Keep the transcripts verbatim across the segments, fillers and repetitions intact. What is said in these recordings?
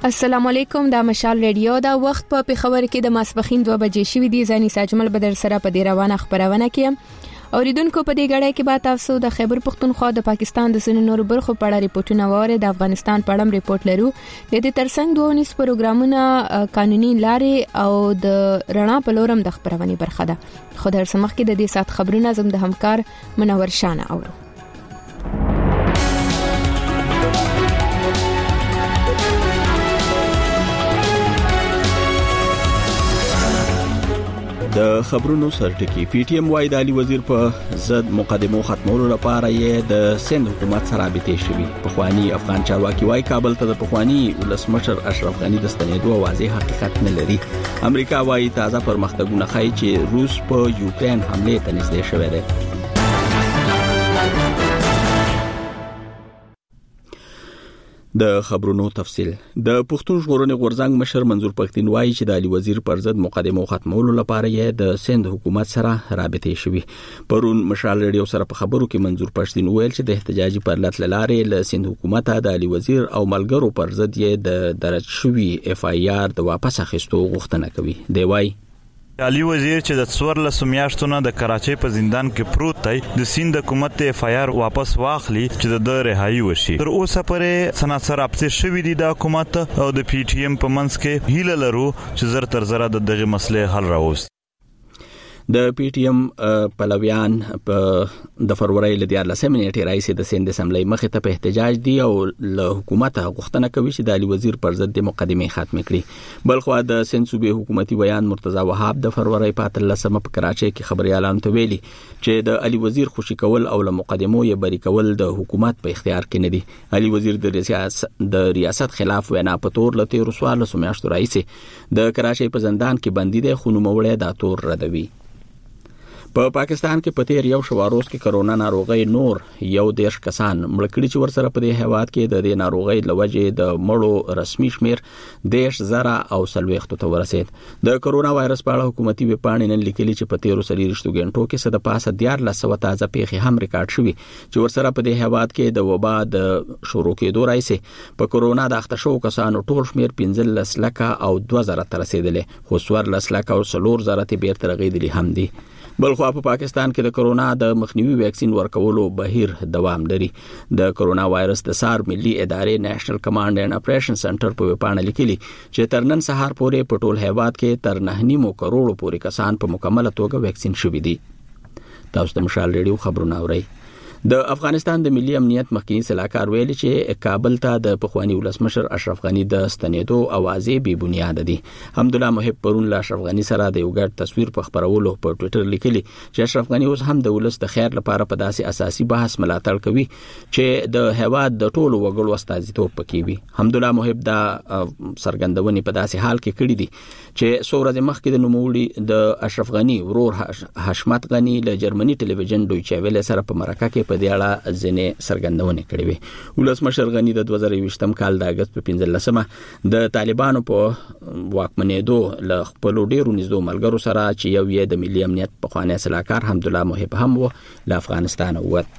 السلام علیکم، دا مشال ریډیو دا وخت په پیښور کې د ماسپخین دوه بجې شوې دي. زنی ساجمل بدر سره په دې روانه خبرونه کې اوریدونکو په دې غړې کې به تاسو د خیبر پختونخوا د پاکستان د سن نور برخو په اړه ریپورتونه واره، د افغانستان په اړه ریپورت لرو، د دې ترڅنګ دوه نس پروګرامونه قانوني لارې او د رڼا په لورم د خبرونې برخه ده. خو در سمخ کې د دې سات خبرونه زم د همکار منور شانه اورو. د خبرونو سرټکی پی ټی ایم وايي د علي وزیر په ضد مقدمو ختمولو لپاره یې د سند حکومت سره رابطه شوی. پخوانی افغان چارواکي وايي کابل ته د پخوانی ولسمشر اشرف غنی د ستنېدو واضح حقیقت نه لري. امریکا وايي تازه پرمختګونه ښایي چې روس په یوکرين حمله ته نږدې شوی دی. د خبرونو تفصیل. د پښتون ژغورنې غورځنګ مشر منظور پښتين وايي چې د علي وزیر پر ضد مقدمو ختمولو لپاره یې د سند حکومت سره رابطه شوی. پرون مشال ریډیو سره په خبرو کې منظور پښتين ویل چې د احتجاجي پرلط لارې له سند حکومت د علي وزیر او ملګرو پر ضد یې د درج شوی اف آی آر د واپس اخیستو غوښتنه کوي. دی وايي علي وزیر چې د څوارلس میاشتونو د کراچۍ په زندان کې پروت دی، د سند حکومت ته اف آی آر واپس واخلي چې د رهایی وشي. تر اوسه پورې سناسر اپسه شوی دی د حکومت او د پی ټی ایم په منځ کې هیله لرو چې زر تر زره د دغه مسلې حل راوست. د پی ټی ایم پلویان په د فروری ل دیارلسمه نیټه رئیس د سند اسمبلی مخې ته په احتجاج دی او له حکومت غوښتنه کوي چې د علي وزیر پر ضد د مقدمه ختم کړي. بلخو د سند صوبې حکومتي بیان مرتضی وهاب د فروری په اتلسمه په کراچۍ کې خبريالانو ته ویلي چې د علي وزیر خوشي کول او له مقدمو یې بری کول د حکومت په اختیار کې نه دي. علي وزیر د ریاست د ریاست خلاف وینا په تور لته رسوال سمیاشتو رئیس د کراچۍ په زندان کې بندي دی، خو نو مولې دا تور ردوي. په پاکستان کې په تیر یو شواروز کې کرونا ناروغي نور یو دیش کسان مړ کړي چې ورسره په دې هواد کې د دې ناروغي لوجې د مړو رسمي شمیر دیش زره او سلويختو ته ورسید. د کرونا وایرس په اړه حکومتي وپاڼې نن لیکلي چې په تیرو سلیریشتو غنټو کې صد پاسه دیارلس سو تازه پیښې هم ریکارډ شوې چې ورسره په دې هواد کې د وبا د شروع کېدو راځي په کرونا د اخته شو کسانو ټول شمیر پنځلس لکه او دوه زره تر رسیدلې، خو څوارلس لکه او څلور زره ته بیرته رغیدلي هم دي. بلخو په پاکستان کې د کرونا د مخنیوي ویکسین ورکولو بهیر دوام لري. د کرونا وایرس د سار ملي ادارې نېشنل کمانډ اینڈ اپریشن سنټر په وپاڼه لیکلي چې تر نن سهار پورې په ټول هیواد کې تر نه نیمو کروڑو پورې کسان په مکمله توګه ویکسین شوي دي. تاسو د مشال ریډیو خبرونه اورئ. د افغانستان د ملي امنیت مخکنی سلاکار ویلي چې کابل ته د پخوانی ولسمشر اشرف غنی د ستنېدو اوازې بې بنیاد دي. حمدالله محب پرون له اشرف غنی سره د یو ګډ تصویر په خبرولو په ټوئیټر لیکلي چې اشرف غنی اوس هم د ولس د خیر لپاره په داسې اساسي بحث ملاتړ کوي چې د هواد د ټولو وګړو استازیتوب پکې وي. حمدالله محب دا سرګندونې په داسې حال کې کړې دي چې څو ورځې مخکې د نوموړي د اشرف غنی ورور حشمت غنی له جرمني ټلویزیون دویچه ویله سره په مرکه کې په دې اړه ځینې څرګندونې کړې وې. ولسمشر غنی د دوه زره یوویشتم کال د اگست په پنځلسمه د طالبانو په واکمنېدو له خپل ډیرو نږدې ملګرو سره چې یو یې د ملي امنیت پخوانی سلاکار حمدالله محب هم و له افغانستان ووت.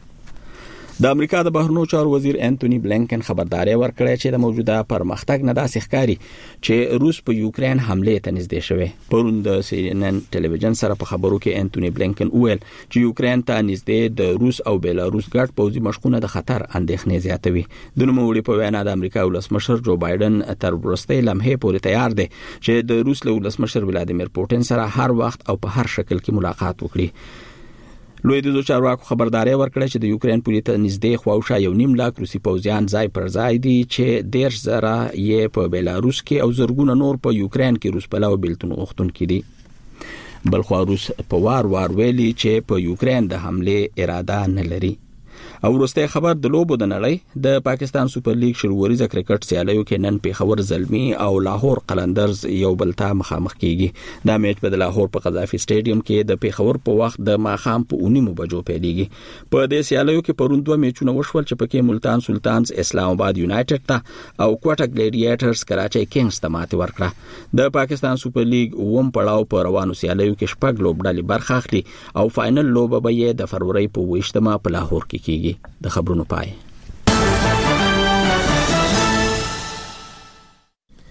د امریکا د بهرنیو چارو وزیر انټونی بلینکن خبرداري ورکړه چې د موجوده پرمختګ نه داسې ښکاري چې روس په یوکرين حمله ته نږدې شوی. پرون د سی ان ان ټلویزیون سره په خبرو کې انټونی بلینکن وویل چې یوکرين ته نږدې د روس او بیلاروس ګډ پوځي مشقونه د خطر اندېښنې زیاتوي. د نوموړي په وینا د امریکا ولسمشر جو بایدن تر وروستۍ لمحې پورې تیار دی چې د روس له ولسمشر ولادیمیر پوتین سره هر وخت او په هر شکل کې ملاقات وکړي. لوی د چارواکو خبرداري ورکړه چې د یوکرين پولیس ته نږدې خواوشا یو نیم لاک روسي پوځیان ځای پر ځای دي چې ډیر زره یې په بیلاروس کې او زرګونه نور په یوکرين کې روس پلاو بیلتون وختون کې دي. بلخو روس په وار وار ویلي چې په یوکرين د حمله اراده نه لري. او ورسته خبر د لوبو د نړۍ د پاکستان سوپر لیګ شروعوريزه کرکټ سیالیو کې نن پیښور زلمی او لاهور قلندرز یو بل ته مخامخ کیږي. دا میچ په لاهور په قذافي سټیډیم کې د پیښور په وخت د ماخام په اونیمو بجو پیلېږي. په دې سیالیو کې پرون دوه میچونه وشول چې پکې ملتان سلطانز اسلام آباد یونایټډ ته او کوټا ګلیډیټرز کراچۍ کینګز ته ماتې ورکړه. د پاکستان سوپر لیګ اوم پړاو په روانو سیالیو کې شپږ لوبډلې برخه اخلي او فائنل لوبه به یې د فروری په ویشتمه په لاهور کې کیږي. د خبرونو پای.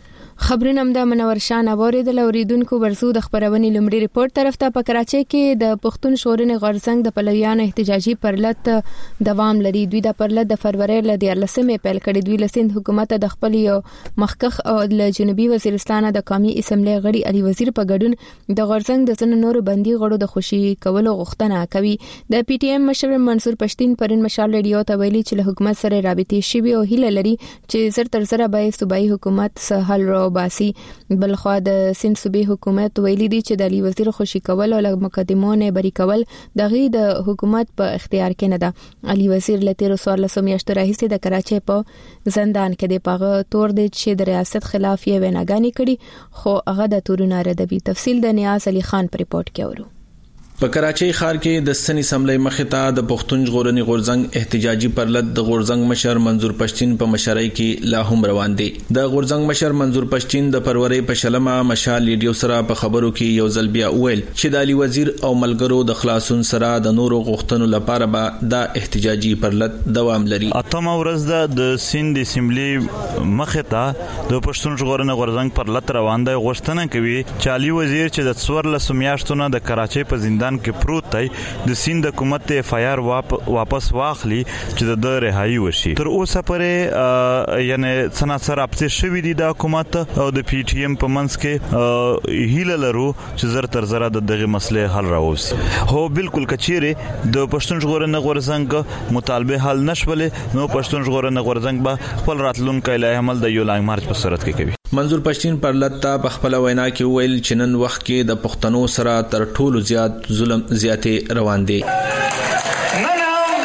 خبرونه هم د منور شان اوریدل اوریدونکو ورزو د خبرونې لومړی ریپورت طرف ته په کراچۍ کې د پښتون ژغورنې غورځنګ د پلویانو احتجاجي پرلط دوام لري. دوی د پرلط د فروری ل دیارلسمې پیل کړي. دوی له سند حکومت د خپل یو مخکخ او د جنوبي وزیرستان د قومي اسمبلی غړي علي وزیر په ګډون د غورځنګ د ځن نورو بندي غړو د خوشي کولو غوښتنه کوي. د پی ټی ایم مشر منصور پښتين پرن مشال ریډیو ته ویلي چې له حکومت سره رابطې شوي او هیله لري چې زر تر زر به صوبایي حکومت سره حل راو باسي. بلخو د سند صوبایي حکومت ویلي دي چې د علي وزیر خوشي کول او له مقدمونو بری کول دغه د حکومت په اختیار کې نه ده. علي وزیر له تیر څوارلس میاشتو راهیسې د کراچۍ په زندان کې د پاغه تور دي چې د ریاست خلاف یې ویناګانی کړي خو هغه د تورونه ردوي. تفصیل د نیاز علي خان پر ریپورت کې اورو. په کراچۍ ښار کې د سن اسمبلی مخته د پښتون ژغورنې غورځنګ احتجاجي پرلط د غورځنګ مشر منظور پښتين په مشرۍ کې لا هم روان دي. د غورځنګ مشر منظور پښتين د پروري په شلمه مشال ریډیو سره په خبرو کې یو ځل بیا ویل چې د علي وزیر او ملګرو د خلاصون سره د نورو غوښتنو لپاره به د احتجاجي پرلط دوام لري. اتم ورځ د سند اسمبلی مخته د پښتون ژغورنې غورځنګ پرلط روان دی. غوښتنه کوي چې علي وزیر چې د څوارلس میاشتو نه د کراچۍ په زندان کې پروت دی د سند حکومت اف آی آر واپس واخلي چې د رهایی وشي. تر اوسه پرې یعنی څنګه راپسې شوې دي د حکومت او د پی ټی ایم په منځ کې هیله لرو چې زر تر زر د دغه مسلې حل راوځي. هو بالکل کچېره د پښتون ژغورنې غورځنګ مطالبه حل نشولې نو پښتون ژغورنې غورځنګ به خپل راتلونکي له عمل د یو لانګ مارچ په صورت کې کوي. منظور پښتين پرلط په خپل وینا کې ویل چې نن وخت کې د پښتنو سره تر ټولو زیات ظلم زیاتې روان دي. نن هم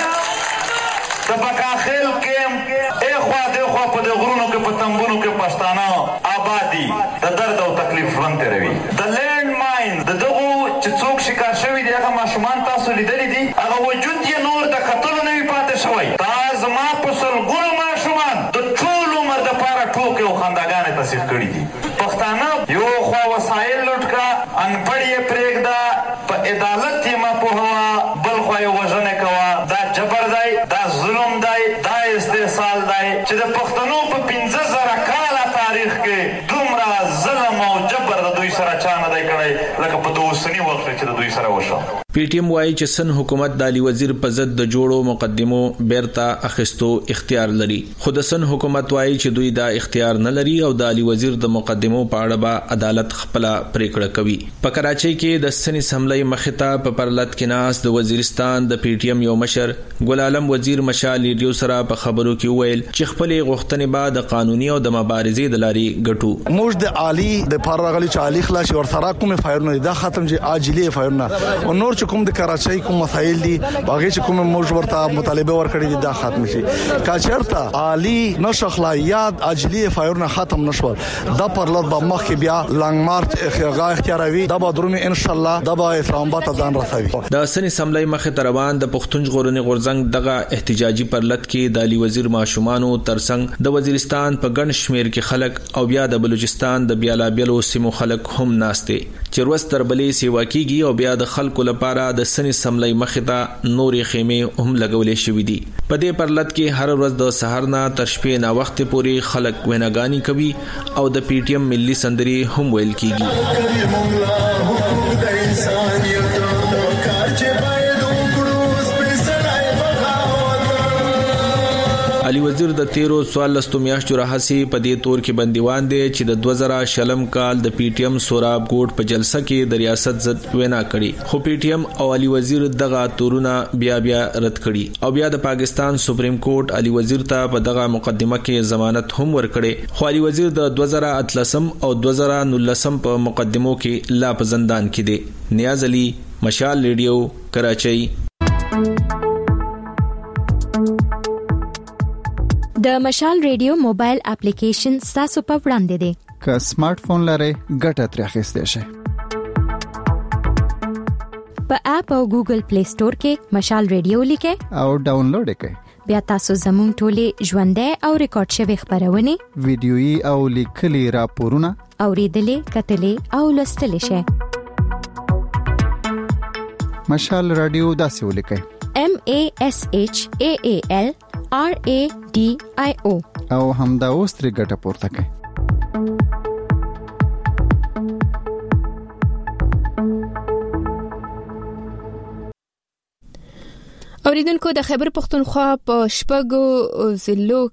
د بکاخیل کې اخوا دغه په د غرونو کې په تنبونو کې پښتانه آبادی د درد او تکلیف ژوند تیروي. د لینډ ماین د دغه چې څوک شکار شوی دی هغه ماشومان تاسو لیدلی دي هغه وجود یې نور د کتلو نه پاتې شوی. دا زما په سلګونو ماشومان د ټول عمر د پاره ټوکې او خنداګانې تصدیق کړي دي. پښتانه یو خوا وسایل لوټ کا انپړ یې پرېږده په عدالت یې ما پوهوا بل خوا یې وژنه کوا. دا جبر دی دا ظلم دی دا استحصال دی چې د پښتنو په پنځه زره کاله تاریخ کې دومره ظلم او جبر د دوی سره چا نه دی کړی لکه په د اوسني وخت چې د دوی سره وشو. پی ټی ایم وايي چې سن حکومت د علي وزیر په ضد د جوړو مقدمو بیرته اخیستو اختیار لري خو د سن حکومت وايي چې دوی دا اختیار نه لري او د علي وزیر د مقدمو په اړه به عدالت خپل پریکړه کوي. په کراچۍ کې د سن اسمبلی مخته په پرلط کې ناس د وزیرستان د پی ټی ایم یو مشر ګل عالم وزیر مشال ریډیو سره په خبرو کې ویل چې خپل غوښتنې بعد د قانوني او د مبارزې د لارې ګټو. موږ د عالی د پرغلی چې عالی خلاص ورسره کوم فایرونه دا ختم چې عاجلی فایرونه او نور چې کوم د کراچۍ کوم مسایل دي باغې چې کوم موږ ورته مطالبه ورکړې دي دا ختم شي. کاچرته عالی نشخلا یاد عاجلی فایرونه ختم نشول دا پرلط به مخ بیا لانګ مارچ اخیغا اختیاروي دا به درمه ان شاء الله دا به اسلام آباد ځان رسوي. د سن اسمبلی مخه روان د پښتون ژغورنې غورځنګ دغه احتجاجي پرلط کې د علي وزیر ماشومانو ترڅنګ د وزیرستان په ګڼ شمیر کې خلک او بیا د بلوچستان د بیلابیلو سیمو خلک هم ناشته چې ورځ تر بلې سیوا کیږي او بیا د خلکو لپاره د سن اسمبلی مخه نورې خیمه هم لګولې شوې دي. په دې پرلط کې هر ورځ د سحر نه تر شپې نه وخت پورې خلک ویناګانی کوي او د پی ټی ایم ملي سندري هم ویل کیږي. علي وزیر د تیرو څوارلسو میاشتو راهسي په دې تور کې بندیوان دي چې د دوه زره شلم کال د پی ټی ایم سوراب ګوټ په جلسه کې د ریاست ضد وینا کړي خو پی ټی ایم او علي وزیر دغه تورونه بیا بیا رد کړي او بیا د پاکستان سپریم کورټ علي وزیر ته په دغه مقدمه کې ضمانت هم ورکړي خو علي وزیر د دوه زره اتلسم او دوه زره نولسم په مقدمو کې لا په زندان کې دي. نیاز علي مشال ریډیو کراچۍ. د مشال ریډیو موبایل اپلیکیشن تاسو په وړاندې دی. که سمارټ فون لرئ ګټه ترې اخیستئ شئ. په اپ او ګوګل پلی سٹور کې مشال ریډیو لیکئ او ډاونلوډ کړئ. بیا تاسو زموږ ټولې ژوندۍ او ریکارډ شوی خبرونه ویډیويي او لیکلي راپورونه اوریدلې کتلې او لوستلې شئ. مشال رادیو داسې ولیکئ M A S H A A L R A D I O او همدا اوس ترې ګټه پورته کړئ. اوریدونکو د خیبر پختونخوا په شپږو ضلعو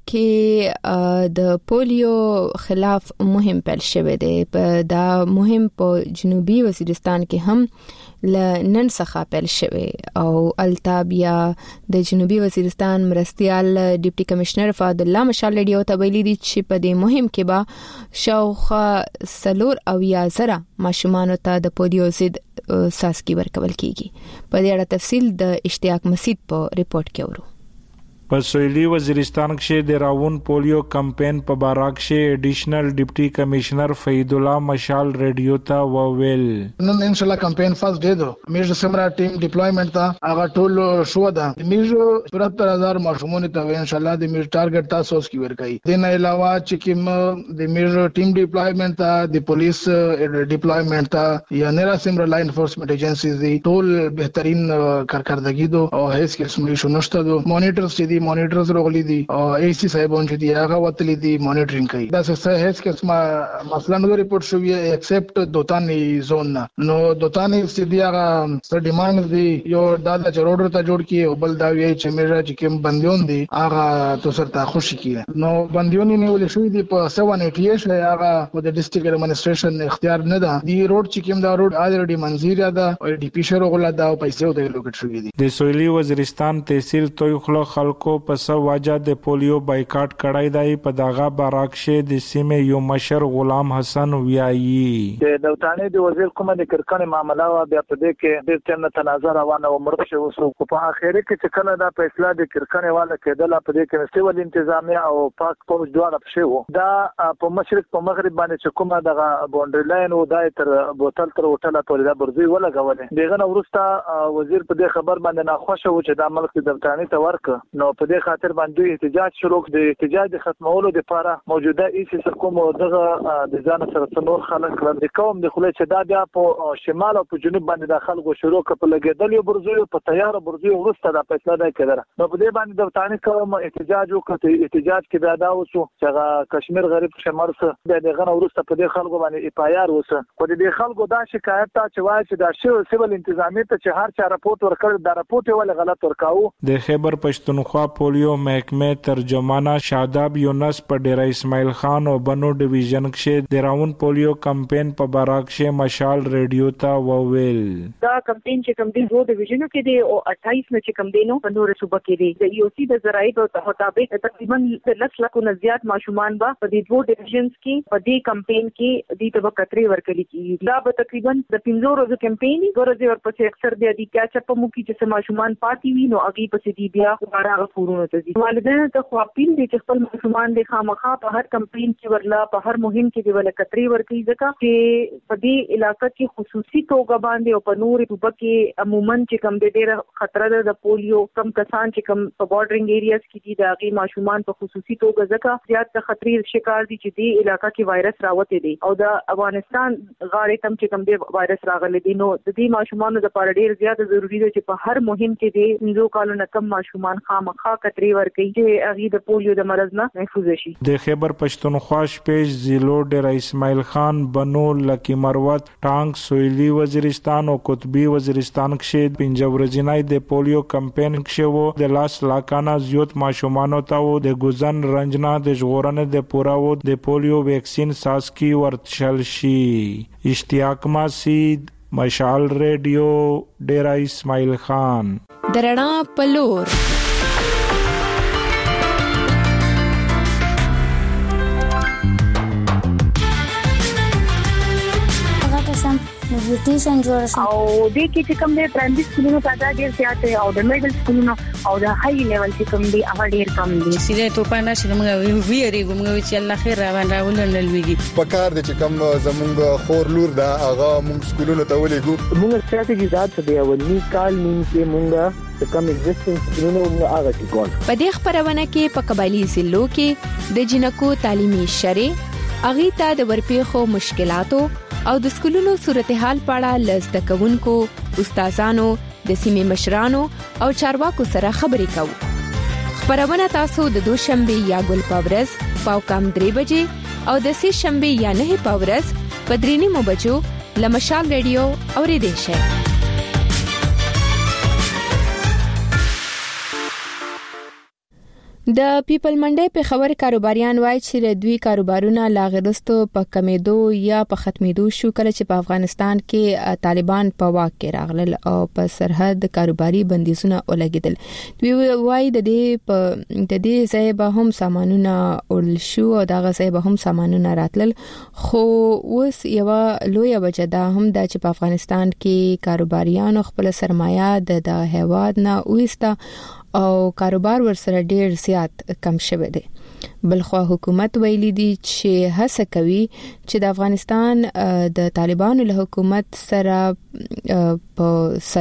کې د پولیو خلاف مهم پیل شوه دی. په دا مهم په جنوبي وزیرستان کې هم لنن څخه پیل شوه او التابیا د جنوبي وزیرستان مرستيال ډیپټي کمشنر فاد الله مشال ریډیو ته ویلي دي چې په دې مهم کې به شاوخه سلور او یا زره ماشومان ته د پولیو ضد ساسکی ورکول کیږي. په دې اړه تفصیل د اشتیاق مسید په ریپورت کې ورو. په سویلي وزیرستان کې د راون پولیو کمپاین په باره کې اډیشنل ډیپټي کمشنر فید الله مشال ریډیو ته وویل نن ان شاء الله کمپاین فرست ډے دو میج سمرا ټیم ډیپلویمنٹ تا هغه ټول شو ده میج ستر هزار ماشومان ته ان شاء الله د میج ټارګټ تاسو اس کی ورکای. د نه علاوه چې کوم د میج ټیم ډیپلویمنٹ تا د پولیس ډیپلویمنٹ تا یا نرا سمرا لا انفورسمنت ایجنسیز دی ټول بهترین کارکردګي دو او هیڅ قسم نشو نشته دو مانیټرز چې مانیټرز روغلي دي او ای سی صاحبون چې دی هغه وتلی دي مانیټرینګ کوي. دا څه هیڅ قسمه مثلا نو ریپورت شوی ایکسپټ دوتانی زون نو دوتانی سیدی هغه څه ډیماند دی یو دا د چروډر ته جوړ کی او بل دا وی چې میرا چې کوم بندیون دي هغه تو سره خوشی کی نو بندیون نیول شوی دی په سبعه سو اسی هغه د ډیسټریکټ ایڈمنسټریشن اختیار نه ده. دی روډ چې کوم دا روډ الریډي منظور ده او ډی پی شر غلا دا پیسې او د لوکټ شوی دي. د سویلي وزیرستان تحصیل توي خلو خلکو په سو واجه د پولیو بایکاټ کړای دی. په داغه باراکشه د سیمه یو مشر غلام حسن ویایي د دوتانه د وزیر کومه د کرکنې معاملې بیا په دې کې د تم تنازع روانه او مرده شو سو په اخر کې چې کله دا فیصله د کرکنې والا کېدل په دې کې سیول انتظامیه او پاک پوج دواړه شو دا په مشرق په مغرب باندې چې کومه دغه باونډري لاین او دای تر بوتل تر هوټل پورې دا برزي ولګولې. دغه نورسته وزیر په دې خبر باندې ناخوښه و چې د ملک د دوتانه ته ورک نو په دې خاطر باندې احتجاج شروع د احتجاج ختمولو لپاره موجوده ایسي سرکوم دغه د ځان سره نور خلک د قوم د خلک چې دا بیا په شمال او په جنوب باندې د خلکو شروع کړل لګیدل یو برزوی په تیار برزوی ورسته د فیصله ده کړه. نو په دې باندې د وطن قوم احتجاج وکړ. احتجاج کې بیا دا وسو چې کشمیر غریب شمال سره دغه ورسته په دې خلکو باندې اف آی آر وسه. خو دې خلکو دا شکایت ته چې وایي چې دا سیول انتظامیه ته چې هر چا راپورټ ورکړ دا راپورټ ول غلط ورکاو. د خیبر پښتونخوا پولیو محکمه ترجمانه شاداب یونس په ډیره اسماعیل خان او بنو ډیویژن کې د راون پولیو کمپاین په باراک شه مشال ریډیو ته وویل دا کمپاین چې کوم دی وو ډیویژنو کې دی او اٹھائیس نه چې کوم دی نو په نور صوبه کې دی. د یو سی د زراعت او مطابق تقریبا لس لک نه زیات ماشومان به په دې دوه ډیویژنز کې په دې کمپاین کې د تبکتري ورکړي کیږي. دا به تقریبا د پنځو ورځو کمپاین ورځي ورپسې اکثر دی د کیا چپ مو کې چې ماشومان پاتې وي نو اغي پسې دی بیا غواړه غفورونه ته دي. والدین ته خو اپیل دي چې خپل ماشومان د خامخا په هر کمپاین کې ورلا په هر مهم کې دی ول کتري ورکړي ځکه چې په دې علاقې کې خصوصي توګه باندې او په نور صوبه کې عموما چې کم د ډېر خطر ده د پولیو کم کسان چې کم په بارډرینګ ایریاز کې دي د هغه ماشومان په خصوصي توګه ځکه زیات د خطرې شکار دي چې دې علاقې کې وایرس راوته دي او د افغانستان غاړې تم چې کم د وایرس راغلي دي نو د دې ماشومان لپاره ډېر زیات ضروری ده چې په هر مهم کې دي پنځو کالو نه کم ماشومان خامخا کتري ورکړي چې هغه د پولیو د مرض نه محفوظ شي. د خیبر پښتونخوا شپږ ضلعو ډیر اسماعیل خان بنو لکی مروت ټانک سویلي وزیرستان او قطبی وزیرستان کې پنځه ورځې د پولیو کمپاین کې وو د لاس لاکانا زیات ماشومان ته وو د ګوزن رنجنا د ژغورنې د پورا وو د پولیو ویکسین ساسکی ورتشل شي. اشتیاق مسید مشال ریډیو ډیر اسماعیل خان درنا پلور نیوټریشن جوړ شي او د کې چې کوم د پرایمري سکولونو تعداد ډیر زیات دی او د میډل سکولونو او د هاي لیول چې کوم دی هغه ډیر کم دي. سیده ته پانا چې موږ ویری کوم چې الله خیر را باندې ولنل ویږي په کار د چې کوم زمونږ خور لور دا هغه موږ سکولونو ته ولېګو موږ ستراتیژي ذات دی او نی کال نیم کې موږ کم ایگزیسټنس سکولونو موږ هغه کې کول. په دې خبرونه کې په قبایلی ضلعو کې د جنکو تعلیمي شرې اغي ته د ورپېخو مشکلاتو او د سکولونو صورتحال پاړه لزده کوونکو استادانو د سیمې مشرانو او چارواکو سره خبرې کوو. خبرونه تاسو د دوشنبه یا ګل پاورز پاو کم درې بجې او د سه شنبه یا نه پاورز په درې نیمو بجو لمشال ریډیو اوریدئ شئ. د پیپل منډي په خبر کاروباریان وایي چې دوی کاروبارونه لاغرستو په کمیدو یا په ختمیدو شو کله چې په افغانستان کې طالبان په واک کې راغلل او په سرحد کاروباري بندیزونه ولګیدل. دوی وایي د دې په د دې ځای به هم سامانونه اورل شو او دغه ځای به هم سامانونه راتلل، خو اوس یو لوی وجه ده هم د چې په افغانستان کې کاروباریانو خپل سرمایه د د هیواد نه وسته او کاروبار ورسره ډیر زیات کم شوی دی. بلخوا حکومت ویلي دی چې هڅه کوي چې د افغانستان د طالبانو له حکومت سره په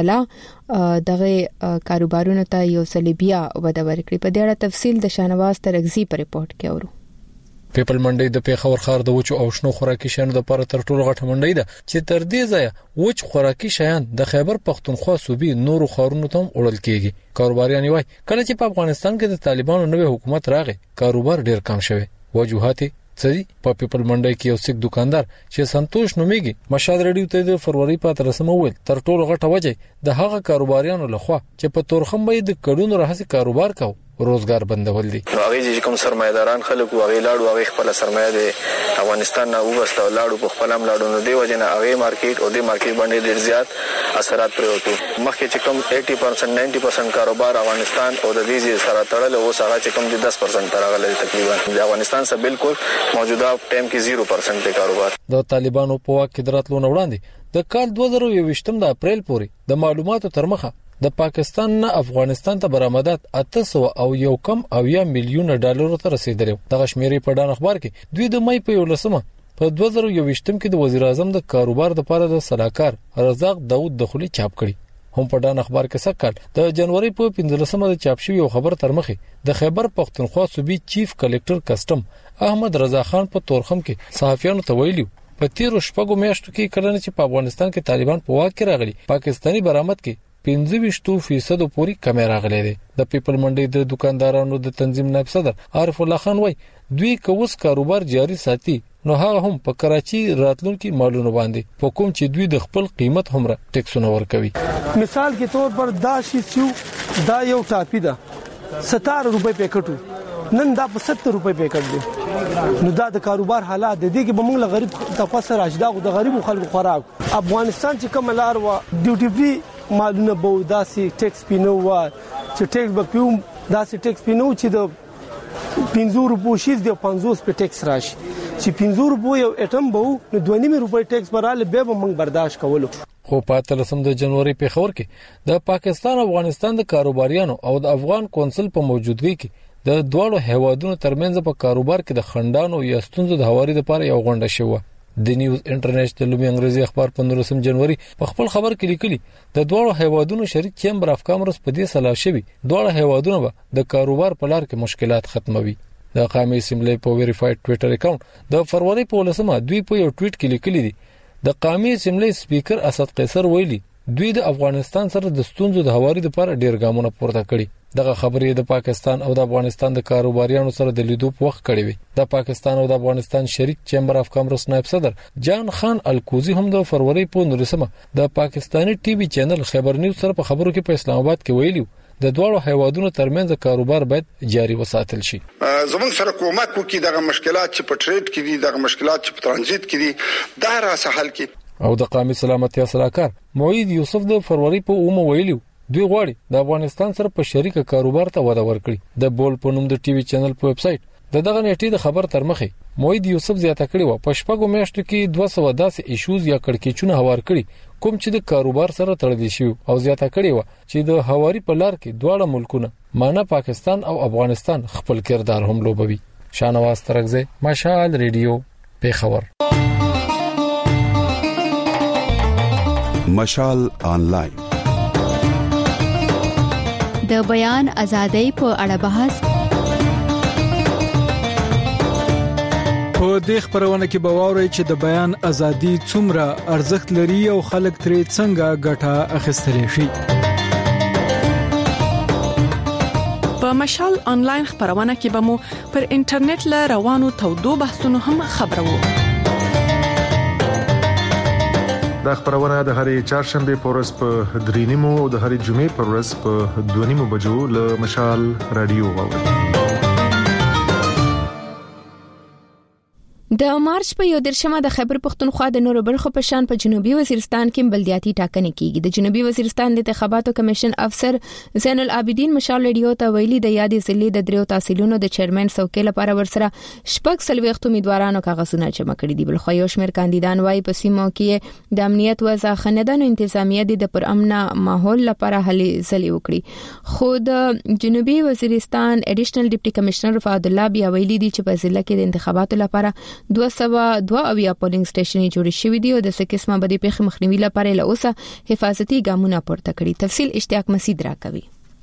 صلاح دغه کاروبارونو ته یو صلیبیا وده ورکړي. په دې اړه تفصیل د شانواز ترغزی په ریپورت کې اورو. پیپل منډي د پیښور ښار د وچو او شنو خوراکي شیانو لپاره تر ټولو غټه منډي ده چې تر دې ځایه وچ خوراکي شیان د خیبر پختونخوا صوبې نورو ښارونو ته وړل کیږي. کاروباریان وايي کله چې په افغانستان کې د طالبانو نوې حکومت راغی کاروبار ډیر کم شوی. وجوهات څه په پیپل منډي کې یو سیک دکاندار چې سنتوش نوميږي مشهد رادیو ته د فروری په ترسمه ویل تر ټولو غټه وجه د هغه کاروباریانو لخوا چې په تورخم باندې د کډونو راهسي کاروبار کاوه روزګار بندول دي. هغه چې کوم سرمایداران خلک هغه لاړو هغه خپل سرمایه د افغانستان نه وبسته لاړو په خپل لاړو نو دی وجنه هغه مارکیټ او د مارکیټ باندې ډیر زیات اثرات پروتو. مخکې چې کوم اسی پرسنټ نود پرسنټ کاروبار افغانستان او د دې سره تړل او سره چې کوم د دس پرسنټ ترغلي تقریبا د افغانستان سره بالکل موجوده ټایم کې صفر پرسنټ کاروبار. د طالبانو په واک کې دراتلو نه وړاندې د کال دوه زره یوویشتم د اپریل پورې د معلوماتو تر مخه د پاکستان نه افغانستان ته برآمدات اته سوه او یو کم اویا میلیونه ډالر ته رسیدل. دغه شمیرې په ډان اخبار کې دوی د مې په یولسمه په دوه زره یوویشتم کې د وزیر اعظم د کاروبار لپاره د صلاحکار رزاق داوود دخولي چاپ کړي. هم په ډان اخبار کې سکهال د جنوري په پنځلسمه د چاپ شوی یو خبر تر مخه د خیبر پختونخوا صوبې چیف کلکټر کسٹم احمد رضا خان په تورخم کې صحافیانو ته ویلي په تیر شپږو میاشتو کې کله چې په افغانستان کې طالبان په واک کې راغلي پاکستانی برآمد کې پنځه ویشت فیصد پورې کمی راغلی دی. د پیپل منډي د دکاندارانو د تنظیم نائب صدر عارف الله خان وای دوی کوس کاروبار جاری ساتي نو هغه هم په کراچي راتلونکي مالونو باندې په کوم چې دوی د خپل قیمت همره ټیکسونه ورکوي. مثال کې طور پر دا شی چې دا یو ټاپی ده ستر روپے پیکټو نن دا په ستر روپے پیکټ دی. نو دا د کاروبار حالات دي چې موږ له غریب تفسر اجدا د غریب خلکو خوراک افغانستان چې کوم لار و ډیوټي فری مالونه به داسې ټیکس پینو و چې ټیکس به پیوم داسې ټیکس پینو چې د پنځه روپو شیز د پنځوس په ټیکس راشي چې پنځه روپو یو اټم به نو دوه نیم روپۍ ټیکس براله به موږ برداشت کولو. خو په تلسم د جنوري په خبر کې د پاکستان افغانستان د کاروباریانو او د افغان کونسل په موجودګۍ کې د دوه هیوادونو ترمنځ په کاروبار کې د خندانو یا ستونزو د هواري لپاره یو غونډه شوه. د نیوز انټرنیشنل لومړی انګریزي اخبار په نولسم جنوري په خپل خبر کې لیکلي د دوه هیوادونو شریک چیمبر اف کامرس په دې سلا شوی دوه هیوادونو به د کاروبار په لار کې مشکلات ختموي. د قومي اسمبلی په ویریفاید ټوئیټر اکاونټ د فروری په لسمه دوی په یو ټویټ کې لیکلي دي د قومي اسمبلی سپیکر اسد قیصر ویلي دوی د افغانستان سره د ستونزو د هواري لپاره ډیر ګامونه پورته کړي. دغه خبرې د پاکستان او د افغانستان د کاروباریانو سره د لیدو په وخت کړي وي. د پاکستان او د افغانستان شریک چیمبر اف کامرس نائب صدر جان خان الکوزی هم د فروری په نولسمه د پاکستانی ټي وي چینل خبر نیوز سره په خبرو کې په اسلام آباد کې ویلي د دوه هیوادونو ترمنځ کاروبار باید جاري وساتل شي. زموږ سره کومک وکړي دغه مشکلات چې په ټریډ کې دي دغه مشکلات چې په ترانزیت کې دي دا را سهل کې. او د قومي سلامتیا صلاحکار موعد یوسف د فروری په اومه ویلي دوی غواړي د افغانستان سره په شریکه کاروبار ته وده ورکړي. د بول په نوم د ټي وي چینل په ویب سټ د دغه نیټې د خبر تر مخه موعد یوسف زیاته کړی و په شپږو میاشتو کې دوه سوه داسې ایشوز یا کړکېچونه هوار کړي کوم چې د کاروبار سره تړلي شي او زیاته کړی و چې د هواري په لار کې دواړه ملکونه معنی پاکستان او افغانستان خپل کردار هم لوبوي. شانواز ترغزه مشال ریډیو پیښور. مشال آنلاین د بیان ازادۍ په اړه بحث. په دې خبرونه کې به واورئ چې د بیان ازادي څومره ارزښت لري او خلک ترې څنګه ګټه اخیستلی شي. په مشال آنلاین خبرونه کې به مو پر انټرنیټ له روانو تودو بحثونو هم خبرو. دا خبرونه د هرې چهارشنبه په ورځ په درې نیمو او د هرې جمعې په ورځ په دوه نیمو بجو له مشال رادیو واورئ. د مارچ په یو درشمه د خیبر پختونخوا د نورو برخو په شان په جنوبي وزیرستان کې بلدیاتي ټاکنې کیږي. د جنوبي وزیرستان د انتخاباتو کمیشن افسر زین العابدین مشال رادیو ته ویلي د یادې ضلع د دریو تحصیلونو د چیرمن څوکۍ لپاره ورسره شپږ سلويخت امیدوارانو کاغذونه جمع کړي دي. بل خو یو شمېر کاندیدان وايي په سیمو کې د امنیت وضع خندان او انتظامیه د پرامن ماحول لپاره هلې ځلې وکړي. خو د جنوبي وزیرستان اډیشنل ډیپټي کمشنر فاضل الله بیا ویلي دي چې په ضلع کې د انتخاباتو لپاره دوه سوه دوه اویا پولینګ سټیشنې جوړې شوې دي او د سکسمه بدی پیښې مخنیوي لپاره له اوسه حفاظتي ګامونه پورته کړي. تفصیل اشتیاق مسید راکوي.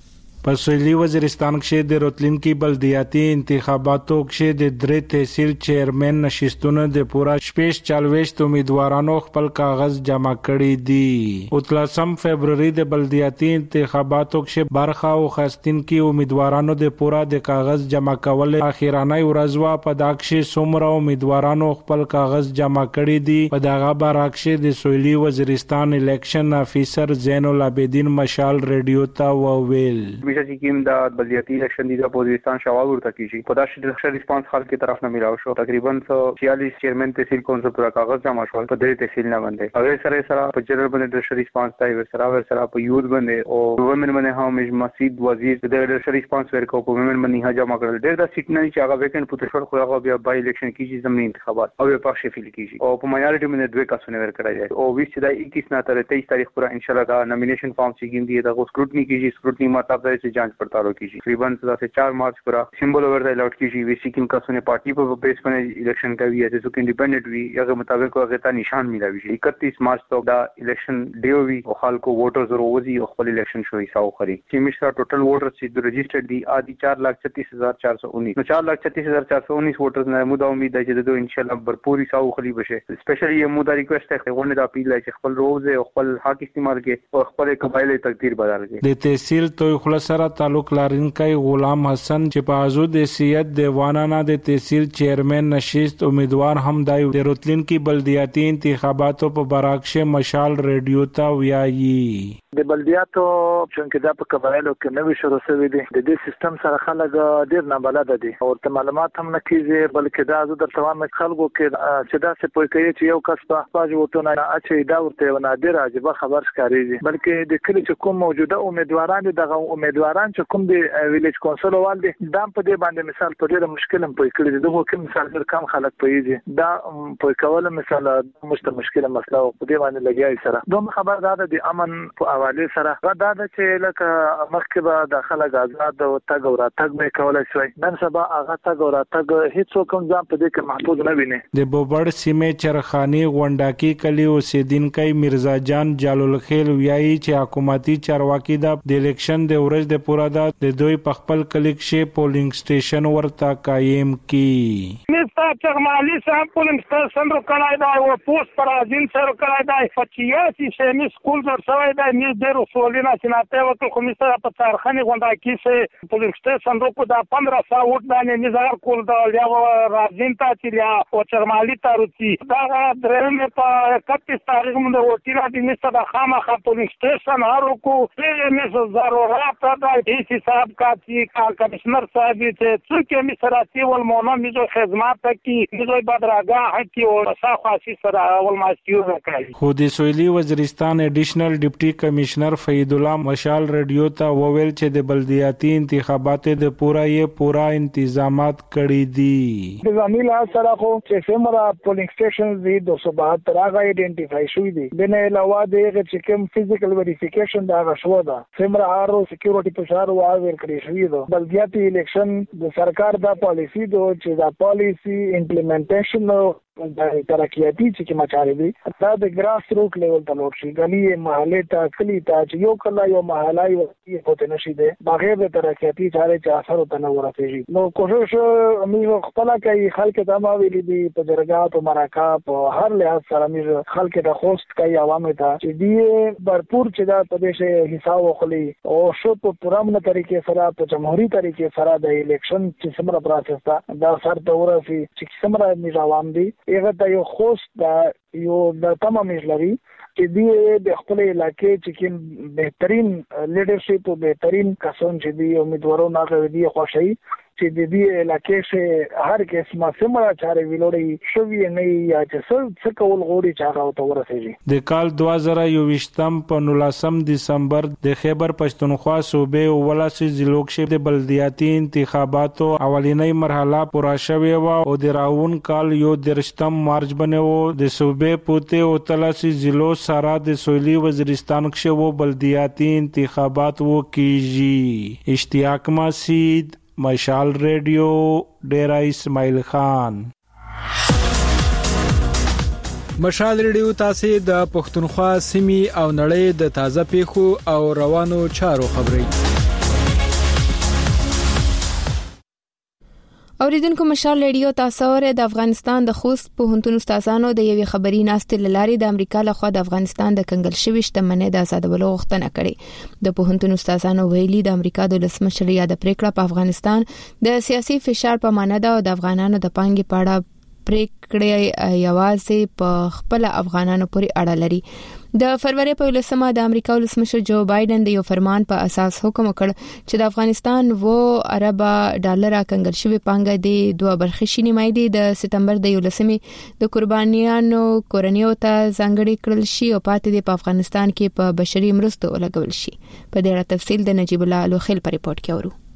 په سویلي وزیرستان کې د راتلونکي بلدیاتي انتخاباتو کې د درې تحصیل چیرمن نشستونو د پورا شپږ چالويشت امیدوارانو خپل کاغذ جمع کړي دي. اتلسم فبرवरी د بلدیاتي انتخاباتو کې برخه او خاستین کې امیدوارانو د پورا د کاغذ جمع کول اخیرانه ورځ وا په داکشه سومره امیدوارانو خپل کاغذ جمع کړي دي. په دغه برعکس د سویلي وزیرستان الیکشن افیسر زین العابدین مشال رادیو ته وویل چې کوم د بلدیاتي الیکشن دی د پوزیشن شوال ورته کیږي په داسې ډېر ریسپانس خلک کی طرف نه ملاو شو. تقریبا छियालीस چیرمن تحصیل کونسل پورا کاغذ جمع شول په دې تحصیل نه باندې. هغه سره سره په جنرال باندې ډېر ریسپانس دی سره ور سره په یوث باندې او وومن باندې هم مسجد وزیر د ډېر ریسپانس ورکو په وومن باندې ها جمع کړل. ډېر د سیټ نه چې هغه ویکند پته شو خو هغه بیا بای الیکشن کیږي زمینی انتخابات او په شفیل کیږي او په مایورټي باندې دوه کسونه ورکړای دي او بیس د اکیس نه تر तेईस تاریخ پورا ان شاء الله دا نومینیشن فارم چې ګیم دی دا سکروټنی کیږي. سکروټنی مطلب دی چې جانچ پڑتال کیږي. تقریباً سے चार मार्च पूरा सिंबल ओवर द अलॉट कीजिए वैसी किन का सुने पार्टी पर बेस पर इलेक्शन का भी है जैसे कि इंडिपेंडेंट भी या के मुताबिक को अगेता निशान मिला भी इकतीस मार्च तक दा इलेक्शन डे भी और हाल को वोटर्स और ओजी और खल इलेक्शन शो हिसाब खरी मिश्रा टोटल वोटर्स जो रजिस्टर्ड दी आदि चार लाख छत्तीस हजार चार सौ उन्नीस चार लाख छत्तीस हजार चार सौ उन्नीस वोटर्स ने मुद्दा उम्मीद है जो इंशाल्लाह भरपूर हिसाब खली बशे. स्पेशली ये मुद्दा रिक्वेस्ट है कि दा अपील है कि खल रोज और खल हक इस्तेमाल के और खल कबाइल तकदीर बदल के د تحصیل توي خلاصره تعلق لرونکي غلام حسن چې په حدود حیثیت دیوانانه د تحصیل چیرمن نشست امیدوار هم دی د راتلونکي بلدیاتي انتخاباتو په برعکس مشال رادیو ته ویایي د بلدیاتو چې دا په قبایلو کې نوې شروع شوې دي د دې سیستم سره خلک ډیر نه بلد دي او ته معلومات هم نه کیږي بلکې دا زه د تمام خلکو کې چې دا څه پوي کوي چې یو کس په خپل وټونه اچي دا ورته نادر عجيبه خبر ښکاريږي بلکې د کلی چې کوم موجوده امیدواران دغه امیدواران چې کوم د ویلیج کونسل وال دي دا په دې باندې مثال په ډیره مشکل هم پوي کړی دي دغه کوم مثال ډیر کم خلک پويږي دا پوي کول مثال مشته مشکله مسله او په دې باندې لګیای سره دوه خبردار دي امن په حواله سره دا د چې لکه مخکې د خلک آزاد او تګ او راتګ به کولای شي نن سبا هغه تګ او راتګ هیڅ کوم ځان په دې کې محفوظ نه ویني. د بوبړ سیمه چرخانی غونډاکی کلی اوسیدونکو مرزا جان جلال خیل ویایي چې حکومتي چارواکي د الیکشن د ورځ د پورا د دوی په خپل کلیک شي پولینګ سټیشن ورته قائم کی. مستر چرمالی صاحب پولینګ سټیشن رو کړای دا او پوسټ پر ازین سره کړای دا پچیاسي سیمه سکول در سوي دا می ډېر اصولونه چې ناته وکړو خو مستر په چارخاني غونډاکی سه پولینګ سټیشن رو کو دا पंद्रह سو وټ باندې نظر کول دا یا راځین تا چې یا او چرمالی تاروتی دا درېمه په اکتیس تاریخ باندې وټیرا د مستر د خامخا پولینګ سټیشن هارو کو یې مې ضرورت دا هیڅ حساب کا چې کمشنر صاحب چې څوک می سراتی ول مونږ میزو خدمات کی میزو بدراګه کی او صافاسي سره اول ماستیو وکړي. خو د سویلي وزیرستان اډیشنل ډیپټي کمشنر فید الله مشال رادیو ته وویل چې د بلدیاتي انتخاباتو د پورا یې پورا انتظامات کړي دي. د زميله سره خو چې سمرا پولینګ سټیشن دي دو سو بهتر هغه ایډنټیفای شوی دي د نه علاوه د چې کوم فزیکل ویریفیکیشن دا غشو ده سمرا آرو سکیورټي پشار او اور کړی شوی ده. بلدیاتي الیکشن د سرکار دا پالیسی دو چې دا پالیسی امپلیمنټیشن د ترقیاتی چې مچاري دي دا د ګراس روټ لیول ته لوړ شي غلي محله ته کلی ته چې یو کله یو محله یو پته نشي ده بغیر د ترقیاتی چارې چې اثر ته نه ورسېږي. نو کوشش موږ خپل کوي خلک ته ما ویلي دي په درګات او مرکه په هر لحاظ سره موږ خلک ته خوست کوي عوامو ته چې دی برپور چې دا په دې حساب وخلي او شو په پرامنه طریقې سره په جمهوریت طریقې سره د الیکشن چې سمره پروسس دا دا سر ته ورسي چې سمره موږ عوام دي هغه ته یو خوست دا یو د تمام مجلري چې دی د خپل علاقې چې کوم بهترین لیډرشپ او بهترین کسان چې دی امیدوارو نه غوډي خوشي چې د دې علاقې شه هر قسمه سمره چارې ویلوړي شوی نه یا چې څه کول غوړي چې هغه ته ورسېږي. د کال دوه زره یوویشتم په نولسم دسمبر د خیبر پښتونخوا صوبې ولسی ضلعو کې د بلدیاتي انتخاباتو اولینی مرحله پوره شوې و او د راون کال یو درشتم مارچ باندې د صوبې پوته او تلاسي ضلعو سره د سویلي وزیرستان کې و بلدیاتي انتخابات و کیږي. اشتیاق مسید، مشال ریډیو، ډیرا اسماعیل خان. مشال ریډیو تاسو د پښتونخوا سیمې او نړۍ د تازه پیښو او روانو چارو خبري. اوریدونکو مشال ریډیو تاسو ور د افغانستان د خوست پوهنتون استادانو د یوې خبري ناستې لاري د امریکا لخوا د افغانستان د کنګل شوی شتمنۍ د آزادولو غوښتنه کړې. د پوهنتون استادانو ویلي د امریکا د ولسمشر یاد پریکړه په افغانستان د سیاسي فشار په معنی ده او د افغانانو د پانګې په اړه پریکړه یوازې په خپل افغانانو پورې اړه لري. د فروری په لسمه د امریکا ولسمشر جو بایدن د یو فرمان په اساس حکم وکړ چې د افغانستان و ارب ډالر کنګل شوی پانګه د دوه برخې شي نیمایي د سپتمبر د یو لسمې د قربانیانو کورنیو ته ځانګړي کړل شي او پاتې د افغانستان کې په بشري مرستو ولګول شي. په دې اړه تفصیل د نجیب الله الوخیل په ریپورت کې اورو.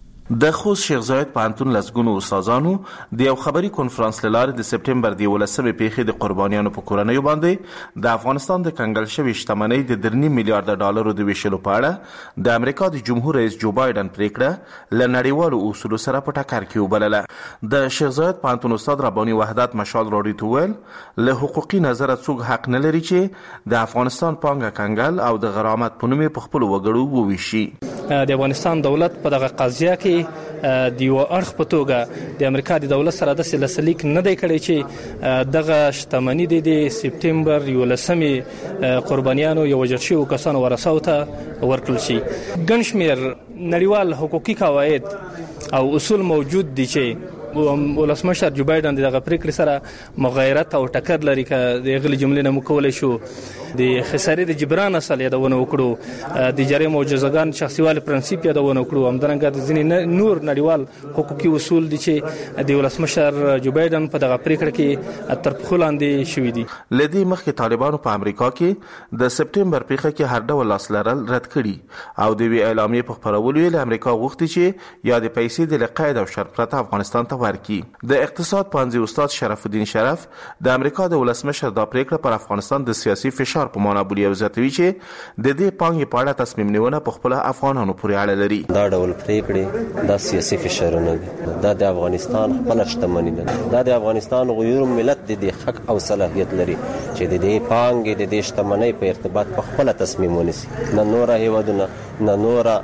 د خوست شیخ زاید پوهنتون لسګونو استادانو د یو خبري کنفرانس لاره د سپتمبر د ولسمې پیښې د قربانیانو په کورنیو باندې د افغانستان د کنګل شوی شتمنۍ د درنی میلیارډ ډالرو د ویشلو په اړه د امریکا د جمهور رئیس جو بایدن پریکړه ل نړیوالو اصولو سره په ټکر کې وبلله. د شیخ زاید پوهنتون استاد رباني وحدت مشال راډیو ته ویل له حقوقي نظر څوک حق نه لري چې د افغانستان پانګه کنګل او د غرامت په نوم په خپل وګړو وویشي. د افغانستان دولت په دغه قضیه کې د یو اړخ په توګه د امریکا د دولت سره د سلسلیک نه دی کړی چې دغه شتمنۍ د سپتمبر یو لسمې قربانیانو یو وجل شوی کسانو ورثو ته ورکړل شي. ګڼ شمېر نړیوال حقوقي قواعد او اصول موجود دي چې ولسمشر جو بایدن دغه پریکړې سره مغایرت او ټکر لري که د غلي جملې نه مکولای شو د خسارې د جبران اصل یادونه وکړو، د جرم او جزاګان شخصیوالي پرنسيپ یادونه وکړو، همدارنګه د ځینې نور نړیوال حقوقي اصول دي چې د ولسمشر جو بایدن په دغه پریکړه کې تر پخو لاندې شوي دي. لدی مخکې طالبانو په امریکا کې د سپتمبر پیښه کې هر ډول لاس لرل رد کړي او د وی اعلامیې په خبرولو له امریکا غوښتي چې یا د پیسې د لقید او شرط پرته افغانستان ته ورکړي. د اقتصاد پوهنځي استاد شرف الدین شرف د امریکا د ولسمشر د پریکړه پر افغانستان د سیاسي فشار په معنا بولی او زیاتوي چې د دې پانګې په اړه تصمیم نیونه په خپل افغانانو پورې اړه لري. دا ډول پریکړې د سیاسي فشارونه دي، دا د افغانستان خپل شتمنۍ ده، دا د افغانستان غیر ملت د حق او صلاحیت لري چې د دې پانګې د دې شتمنۍ په ارتباط په خپل تصمیم ونیسي. نه نور هیوادونه، نه نور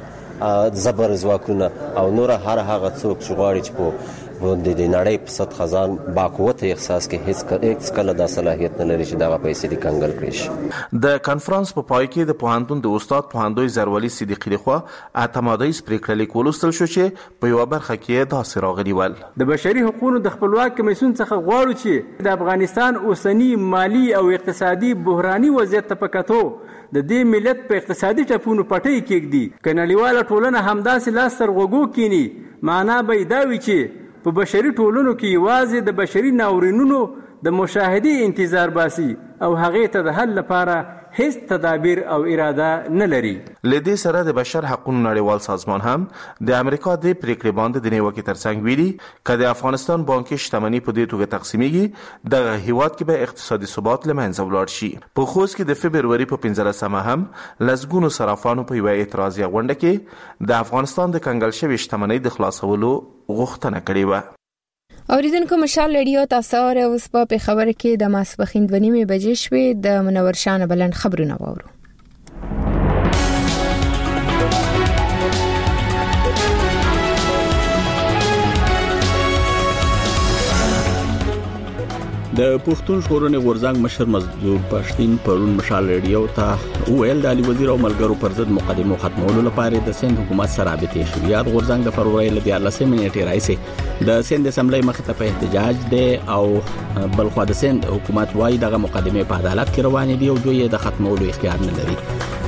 زبر ځواکونه او نور هر هغه څوک چې غواړي چې په د دې نړۍ په صد خزان باقوت احساس کې هیڅ هیڅ کله د صلاحیت نه لري چې دا پیسې د کنګل کړي شي. د کانفرنس په پای کې د پوهنتون د استاد پوهندوی زروالي صدیقی لخوا اعتمادیز پریکړه لیک ولوستل شو چې په یو برخه کې داسې راغلي ول: د بشري حقوقو د خپلواک کمیسیون څخه غواړو چې د افغانستان اوسنی مالی او اقتصادي بحراني وضعیت ته پکاتو د دې ملت په اقتصادي ټپونو پټي کېږدي. که نړیواله ټولنه همداسې لاس تر غوږو کینی، معنا به دا وي چې په بشري ټولنو کې یوازې د بشري ناورینونو د مشاهدې انتظار باسي او هغې ته د حل لپاره هیڅ تدابیر او اراده نه لري. لدې سره د بشر حقوقو نړیوال سازمان هم د امریکا د پریکړې باندې د نیوکې ترڅنګ ویلي چې د افغانستان بانکي شتمنۍ په دې توګه تقسیمېږي دغه هیواد کې به اقتصادي ثبات له منځه ولاړ شي. په خوست کې د فبروري په پنځلسمه هم لسګونو صرافانو په یوه اعتراضیه غونډه کې د افغانستان د کنګل شوی شتمنۍ د خلاصولو غوښتنه کړې وه. اوریدونکو مشال ریډیو تاسو اوره اوس په خبر کې د ماسپخین د نیمه بجې شوې د منور شانه بلند خبرونه وورو. د پښتون ژغورنې غورځنګ مشر مزدور پښتين پرون مشال ریډیو ته ویل د علي وزیر او ملګرو پر ضد مقدمو ختمولو لپاره د سند حکومت سره رابطې شوې. یاد غورځنګ د فروری ل دیارلسمې نیټې راځي د سند اسمبلی مخ ته په احتجاج دی او بلخوا د سند حکومت وايي دغه مقدمه په عدالت کې روانې دي او دوی د ختمولو اختیار نه لري.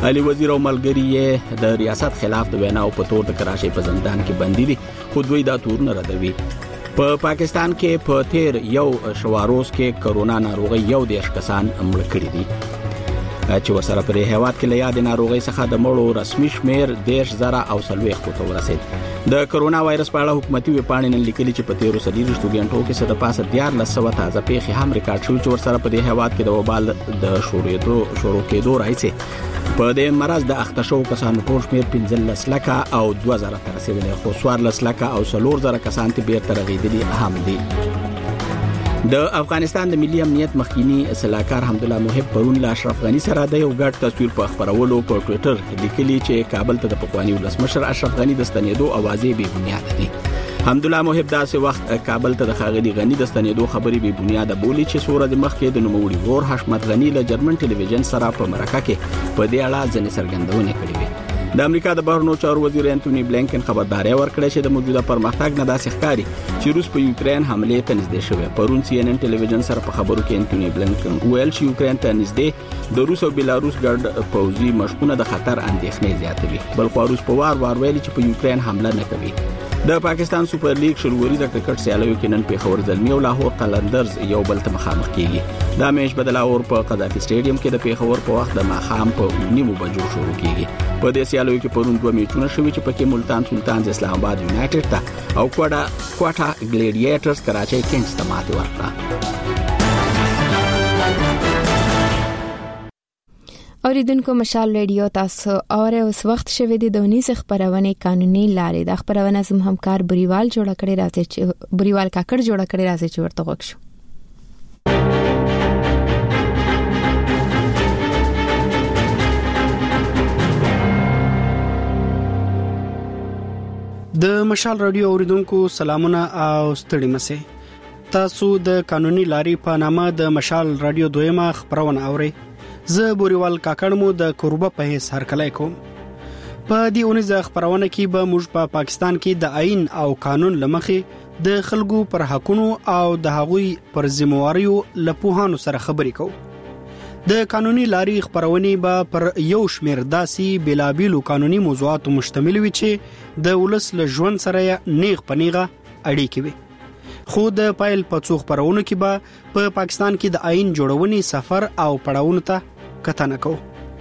علي وزیر او ملګری یې د ریاست خلاف د وینا او په تور د کراچۍ په زندان کې بندي دي، خو دوی دا تورونه ردوي. په پا پاکستان کې په تیر یو شواروز کې کرونا ناروغي یو دیش کسان مړ کړي دي چې ورسره پر هیواد کې له یاد ناروغي څخه د مړو رسمي شمیر دیش زره او سلويخ ته ورسید. د کرونا وایرس په اړه حکومتي ویبپاڼې نن لیکلي چې په تیرو څلوېښتو غنټو کې څه د پاسه دیارلس سوه تازه پیښې هم ریکارډ شوې چې ورسره په دې هیواد کې د وبال د شورېدو شروع کېدو راهیسې په دې مرض د اخته شوو کسانو ټول شمیر پنځلس لکه او دوه زره ته رسېدلی، خو څوارلس لکه او څلور زره کسان ته بیرته رغېدلي هم دي. د افغانستان د ملي امنیت مخکینی سلاکار حمدالله محب پرون له اشرف غنی سره د یو ګډ تصویر په خبرولو په ټوئیټر لیکلي چې کابل ته د پخوانی ولسمشر اشرف غنی د ستنېدو اوازې بې بنیاده دي. حمدالله محب داسې وخت کابل ته د ښاغلي غنی د ستنېدو خبرې بې بنیاده بولي چې څو ورځې مخکې د نوموړي ورور حشمت غنی له جرمن ټلویزیون سره په مرکه کې په دې اړه ځینې څرګندونې کړې وې. د امریکا د بهرنیو چارو وزیر انټونی بلینکن خبرداري ورکړه چې د موجوده پرمختګ نه داسې ښکاري چې روس په یوکرين حمله ته نږدې شوی. پرون سی ان ان ټلویزیون سره په خبرو کې انټونی بلینکن ویل چې یوکرين ته نږدې د روس او بیلاروس ګډ پوځي مشقونه د خطر اندېښنې زیاتوي، بل خو روس په وار وار ویلي چې په یوکرين حمله نه کوي. د پاکستان سوپر لیګ شلوري د کرکټ سیالیو کې نن پیښور زلمی او لاهور قلندرز یو بل ته مخامخ کیږي. دا میچ په لاهور په قذافي سټیډیم کې د پیښور په وخت د ماښام په نیمو بجو شروع کیږي. په دې سیالیو کې پرون دوه میچونه شوي چې پکې ملتان سلطانز اسلام آباد یونایټډ ته او کوټا کوټا ګلیډیټرز کراچۍ کینګز ته ماتې ورکړه. اوریدونکو مشال ریډیو تاسو اور اوس وخت شوه د دونیز خبرونه قانوني لارې د خبرونه زم همکار بریوال جوړ کړی راځي چې بریوال کاکړ جوړ کړی راځي چې ورته وښو. د مشال رادیو اوریدونکو سلامونه او ستړي مشه. تاسو د قانوني لارې په نامه د مشال رادیو دویمه خبرونه اورئ. زه بوریوال کاکړ مو د کوربه په هیڅ هرکلای کوم. په دې اونیزه خبرونه کې به موږ په پاکستان کې د آئین او قانون لمخې د خلکو پر حقونو او د هغوی پر ذمہواریو لپوهانو سره خبرې کوو. د قانوني لارې خبرونه به پر یو شمیر داسې بلابلو قانوني موضوعاتو مشتمل وي چې د ولس له ژوند سره نیغ پنیغه اړیکې وي. خو د پایل په څو خبرونو کې به په پاکستان کې د آئین جوړونې سفر او پړاوونو ته کتنه کوو.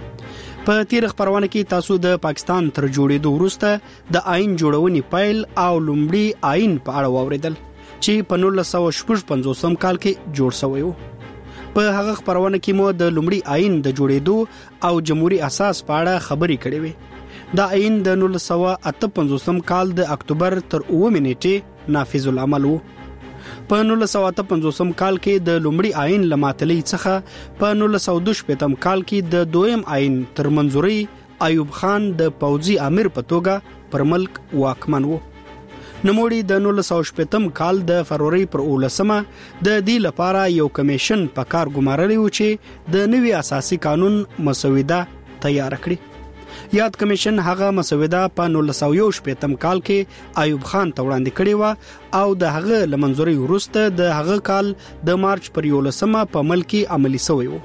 په تیر خبرونه کې تاسو د پاکستان تر جوړېدو وروسته د آئین جوړونې پایل او لومړی آئین په اړه واوریدل چې په نولس سوه شپږ پنځوسم کال کې جوړ شوی و. په هغه خبرونه کې مو د لومړی آئین د جوړېدو او جمهوریت اساس په اړه خبرې کړې وې. دا آئین د نولس سوه اته پنځوسم کال د اکتوبر تر اووه نیټې نافذ العمل و. په نولس سوه اته پنځوسم کال کې د لومړي آئین لماتلې څخه په نولس سوه دوه شپږم کال کې د دویم آئین تر منځوري ایوب خان د پوځي امیر په توګه پر ملک واکمن و. نوموړي د نولس سوه شپږم کال د فروری پر اولسمه د دې لپاره یو کمیشن په کار ګمارلی و چې د نوي اساسي قانون مسوده تیار کړي. یاد کمیشن هغه مسوده په نولس سوه یو شپږم کال کې ایوب خان ته وړاندې کړې و او د هغه لمنځوري وروسته د هغه کال د مارچ پر یولسمه په ملک عملی شوی و.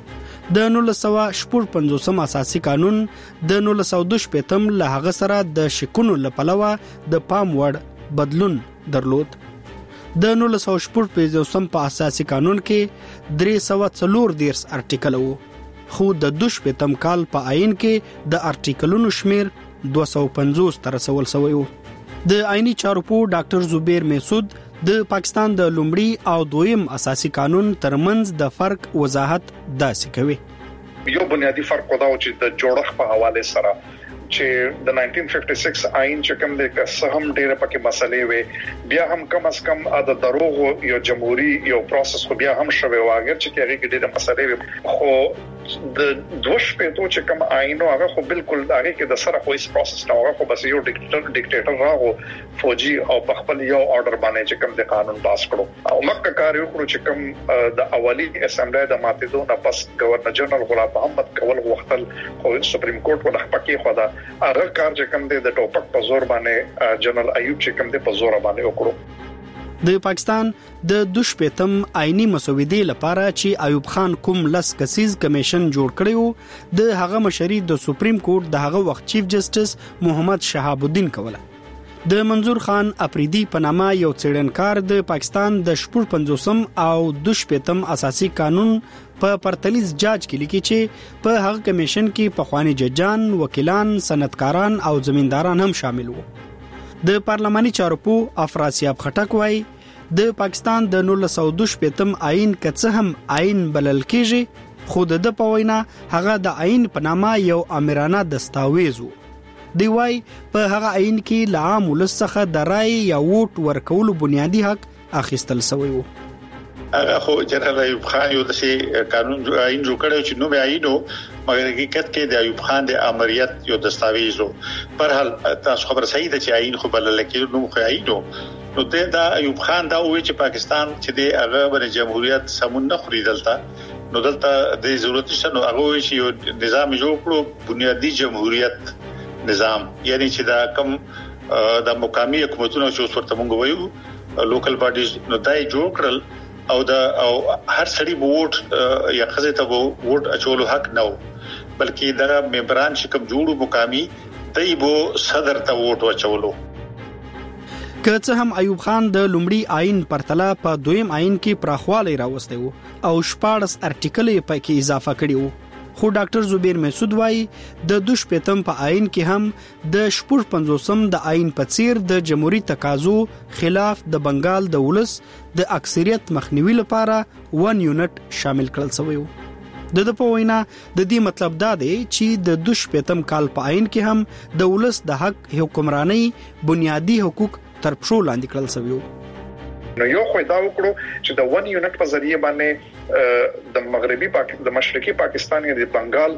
د نولس سوه شپږ پنځوسم اساسي قانون د نولس سوه دوه شپږم له هغه سره د شکونو لپلوه د پام وړ بدلون درلود. د نولس سوه شپږ پنځوسم په اساسي قانون کې درې سوه څلور دیرش ارټیکل وو، خو د دوه شپږم کال په آئین کې د ارټیکلونو شمیر دوه سوه پنځوس تر رسول شوی و. د آئینی چارو په ډاکټر زبیر میسود د پاکستان د لومړي او دویم اساسي قانون ترمنځ د فرق وضاحت داسې کوي. یو بنیادی فرق دا و چې د جوړښت په حواله سره چې د نولس سوه پنځه شپږ آئین چې کوم د قسم ډیره پکې مسلې وي، بیا هم کم از کم د دروغ یو جمهوریت یو پروسس خو بیا هم شوی واګر چې هغه ډیره مسلې وي. خو د دوه شپږو چې کوم آئین هغه خو بالکل هغه کې د سره خو هیڅ پروسس نه هغه خو بس یو ډیکټیټر ډیکټیټر راغو فوجي او په خپل یو آرډر باندې چې کوم د قانون پاس کړو او مکه کار یو کړو چې کوم د اولی اسمبلی د ماتېدو نه پس گورنر جنرال غلام محمد کول غوښتل خو سپریم کورټ ولخ پکې خو دا هغه کار چې کوم د ټوپک په زور باندې جنرال ایوب چې کوم د په زور باندې وکړو. د پاکستان د دوشپېتم آئینی مسودې لپاره چې ایوب خان کوم لس کسیز کمیشن جوړ کړیو د هغه مشري د سپریم کورټ د هغه وخت چیف جسټس محمد شهاب الدین کوله د منظور خان اپریدي په نامه یو څېړنکار د پاکستان د شپږ پنځوسم او دوشپېتم اساسي قانون په پرتلیز جاج کې لیکي چې په هغه کمیشن کې پخوانی ججان، وکیلان، صنعتکاران او زمینداران هم شامل وو. د پارلماني چارو په افراسیاب خټک وایي د پاکستان د نولس سوه دوه شپېتم آئین که څه هم آئین بلل کېږي خو د په وینا هغه د آئین په نامه یو امرانه دستاویز وو. دی وایي په هغه آئین کې له عام ولس څخه د رای یا ووټ ورکولو بنیادي حق اخیستل شوی وو. هغه خو جنرال ایوب خان یو داسې قانون آئین جوړ کړی چې نو به آئینو مګر حقیقت کې د ایوب خان د امریت یو دستاویز وو. پر حال تاسو خبر صحیح ده چې آئین خو بلل کېږي نو خو آئینو نو دا ایوب خان دا وایي چې پاکستان چې د هغه بر جمهوریت سمون نه خوري دلته نو دلته د ضرورت شته نو هغه وایي چې یو نظام جوړ کړو بنیادی جمهوریت نظام یعنی چې دا کم د مقامی حکومتونو چې ورته مونږ وایو لوکل باډیز نو دای جوړ کړل او دا او هر سړي ووټ یا خزه ته ووټ اچولو حق نه بلکې دا ممبران چې کوم جوړو مقامی دای بو صدر ته ووټ اچولو. که څه هم ایوب خان د لومړي آئین پرتله په دویم آئین کې پراخوالی راوستی وو او شپاړس ارټیکل یې پکې اضافه کړي وو خو ډاکټر زبیر مسعود وایي د دوشپېتم په آئین کې هم د شپږ پنځوسم د آئین په څیر د جمهوریت تقاضو خلاف د بنگال د ولس د اکثریت مخنیوي لپاره ون یونټ شامل کړل شوی و. د د په وینا د دې مطلب دا دی چې د دوشپېتم کال په آئین کې هم د ولس د حق حکمرانی بنیادی حقوق تر پښو لاندې کړل شوی و. نو یو خو دا وکړو چې د ون یونټ په ذریعہ باندې د مغربي پاکستان د مشرقي پاکستان یا د بنگال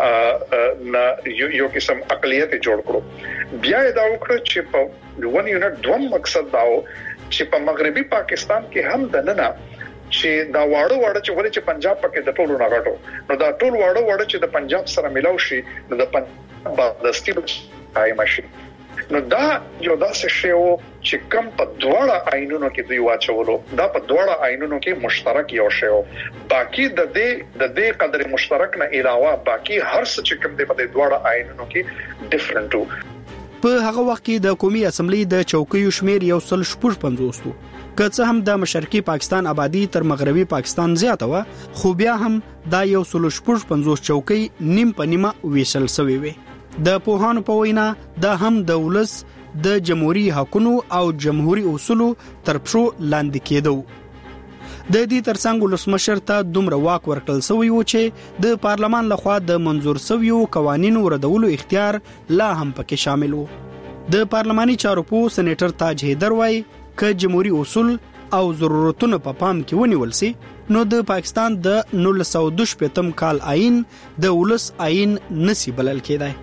نه یو قسم اقلیت جوړ کړو. بیا دا وکړو چې په ون یونټ دوم مقصد داو چې په مغربي پاکستان کې هم د نن چې دا واړو واړو چې ولې چې پنجاب پکې د ټولو نه غټو نو دا ټول واړو واړو چې د پنجاب سره ملاو شي نو د پنجاب د سټیل قائم شي. نو دا یو داسې شی وو چې کم په دواړه آئینونو کې دوی واچولو دا په دواړه آئینونو کې مشترک یو شی وو. باقي د دې د دې قدر مشترک نه علاوه باقي هر څه چې کوم دی په دواړه آئینونو کې ډیفرنٹ وو. په هغه وخت کې د قومي اسمبلی د چوکیو شمیر یو سل شپږ پنځوس وو. که څه هم د مشرقي پاکستان آبادی تر مغربي پاکستان زیاته و خو بیا هم دا یو سل شپږ پنځوس چوکۍ نیم په نیمه ویشل شوی وي. د پوهانو په وینا دا هم د ولس د جمهوریت حقوقو او جمهوریت اصولو تر پښو لاندې کېدو. د دې ترڅنګ ولسمشر ته دومره واک ورکړل شوی و چې د پارلمان لخوا د منظور شویو قوانینو ردولو اختیار لا هم پکې شامل و. د پارلماني چارو په سېنیټر تاج حیدر وایي که جمهوریت اصول او ضرورتونه په پا پام کې ونیول سي نو د پاکستان د نولس سوه دوه شپېتم کال آئین د ولس آئین نسی بلل کېدای.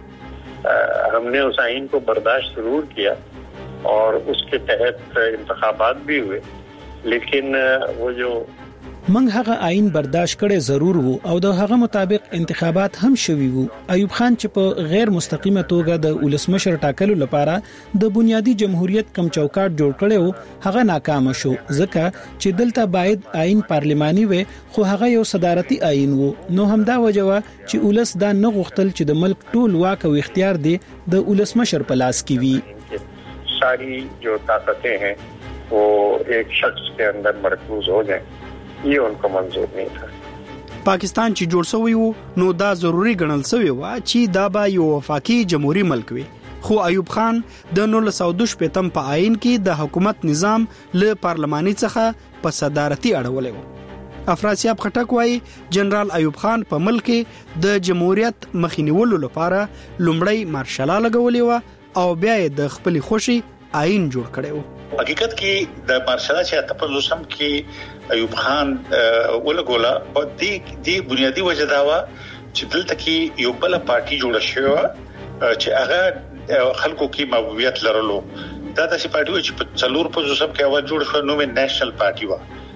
हमने उस आइन को बर्दाश्त जरूर किया और उसके तहत इंतखाबात भी हुए लेकिन वो जो منګ هغه آئین برداشت کړي ضرور وو او د هغه مطابق انتخابات هم شوي وو. ایوب خان چې په غیر مستقیمه توګه د ولسمشر ټاکلو لپاره د بنیادی جمهوریت کم چوکاټ جوړ کړي وو هغه ناکام شو ځکه چې دلته باید آئین پارلماني وي خو هغه یو صدارتي آئین وو. نو همدا وجوه چې ولس دا نه غوښتل چې د ملک ټول واک او اختیار دی د ولسمشر په لاس کې وي. ساری جو طاقتیں ہیں وہ ایک شخص کے اندر مرکوز ہو جائیں یہ ان کو منظور نہیں تھا. پاکستان چې جوړ شوی وو نو دا ضروری ګڼل شوی و چې دا به یو وفاقي جمهوریت ملک وي خو ایوب خان د نولس سوه دوه شپېتم په آئین کې د حکومت نظام له پارلماني څخه په صدارتي اړولې و. افراسیاب خټک وایي جنرال ایوب خان په ملک د جمهوریت مخینیولو لپاره لومړی مارشاله لګولې و او بیا د خپل خوشي آئین جوړ کړی و. حقیقت کې د مارشاله چې تاسو سم کې ایوب خان ولګولا او دې دې بنیادی وجه دا و چې دلته کې یو بل پارټي جوړ شو چې هغه خلکو کې محبوبیت لرلو. دا د سي پارټي چې په څلور په سم کې اول جوړ شو نو مې نېشنل پارټي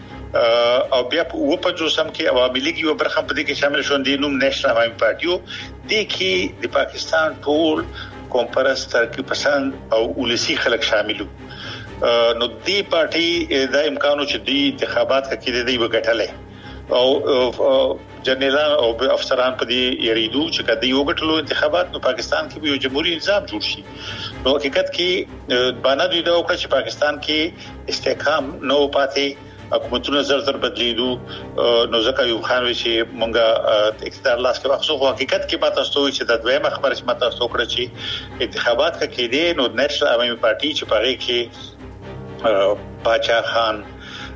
و او بیا په په جو سم کې عوامي لیگ یو برخه په دې کې شامل شو دي نو نېشنل عوامي پارټي و. دې کې د پاکستان ټول قوم پرست ترقی پسند او ولسی خلک شامل وو نو دی پارټي د امکانو چې دی انتخابات کې دی وګټلې او جنرال او افسران په دې یریدو چې کدی یو غټلو انتخابات نو پاکستان کې به یو جمهوریت نظام جوړ شي نو حقیقت کې باندې دوی دا وکړي چې پاکستان کې استحکام نو پاتې حکومتونه زر زر بدلیدو نو ځکه یو خان وی چې مونږه اقتدار لاس کې واخصو حقیقت کې پاتې ستوي چې د دویمه خبره چې ماته ستوکړه چې انتخابات کې دي نو نېشنل عوامي پارټي چې پاره کې باچا خان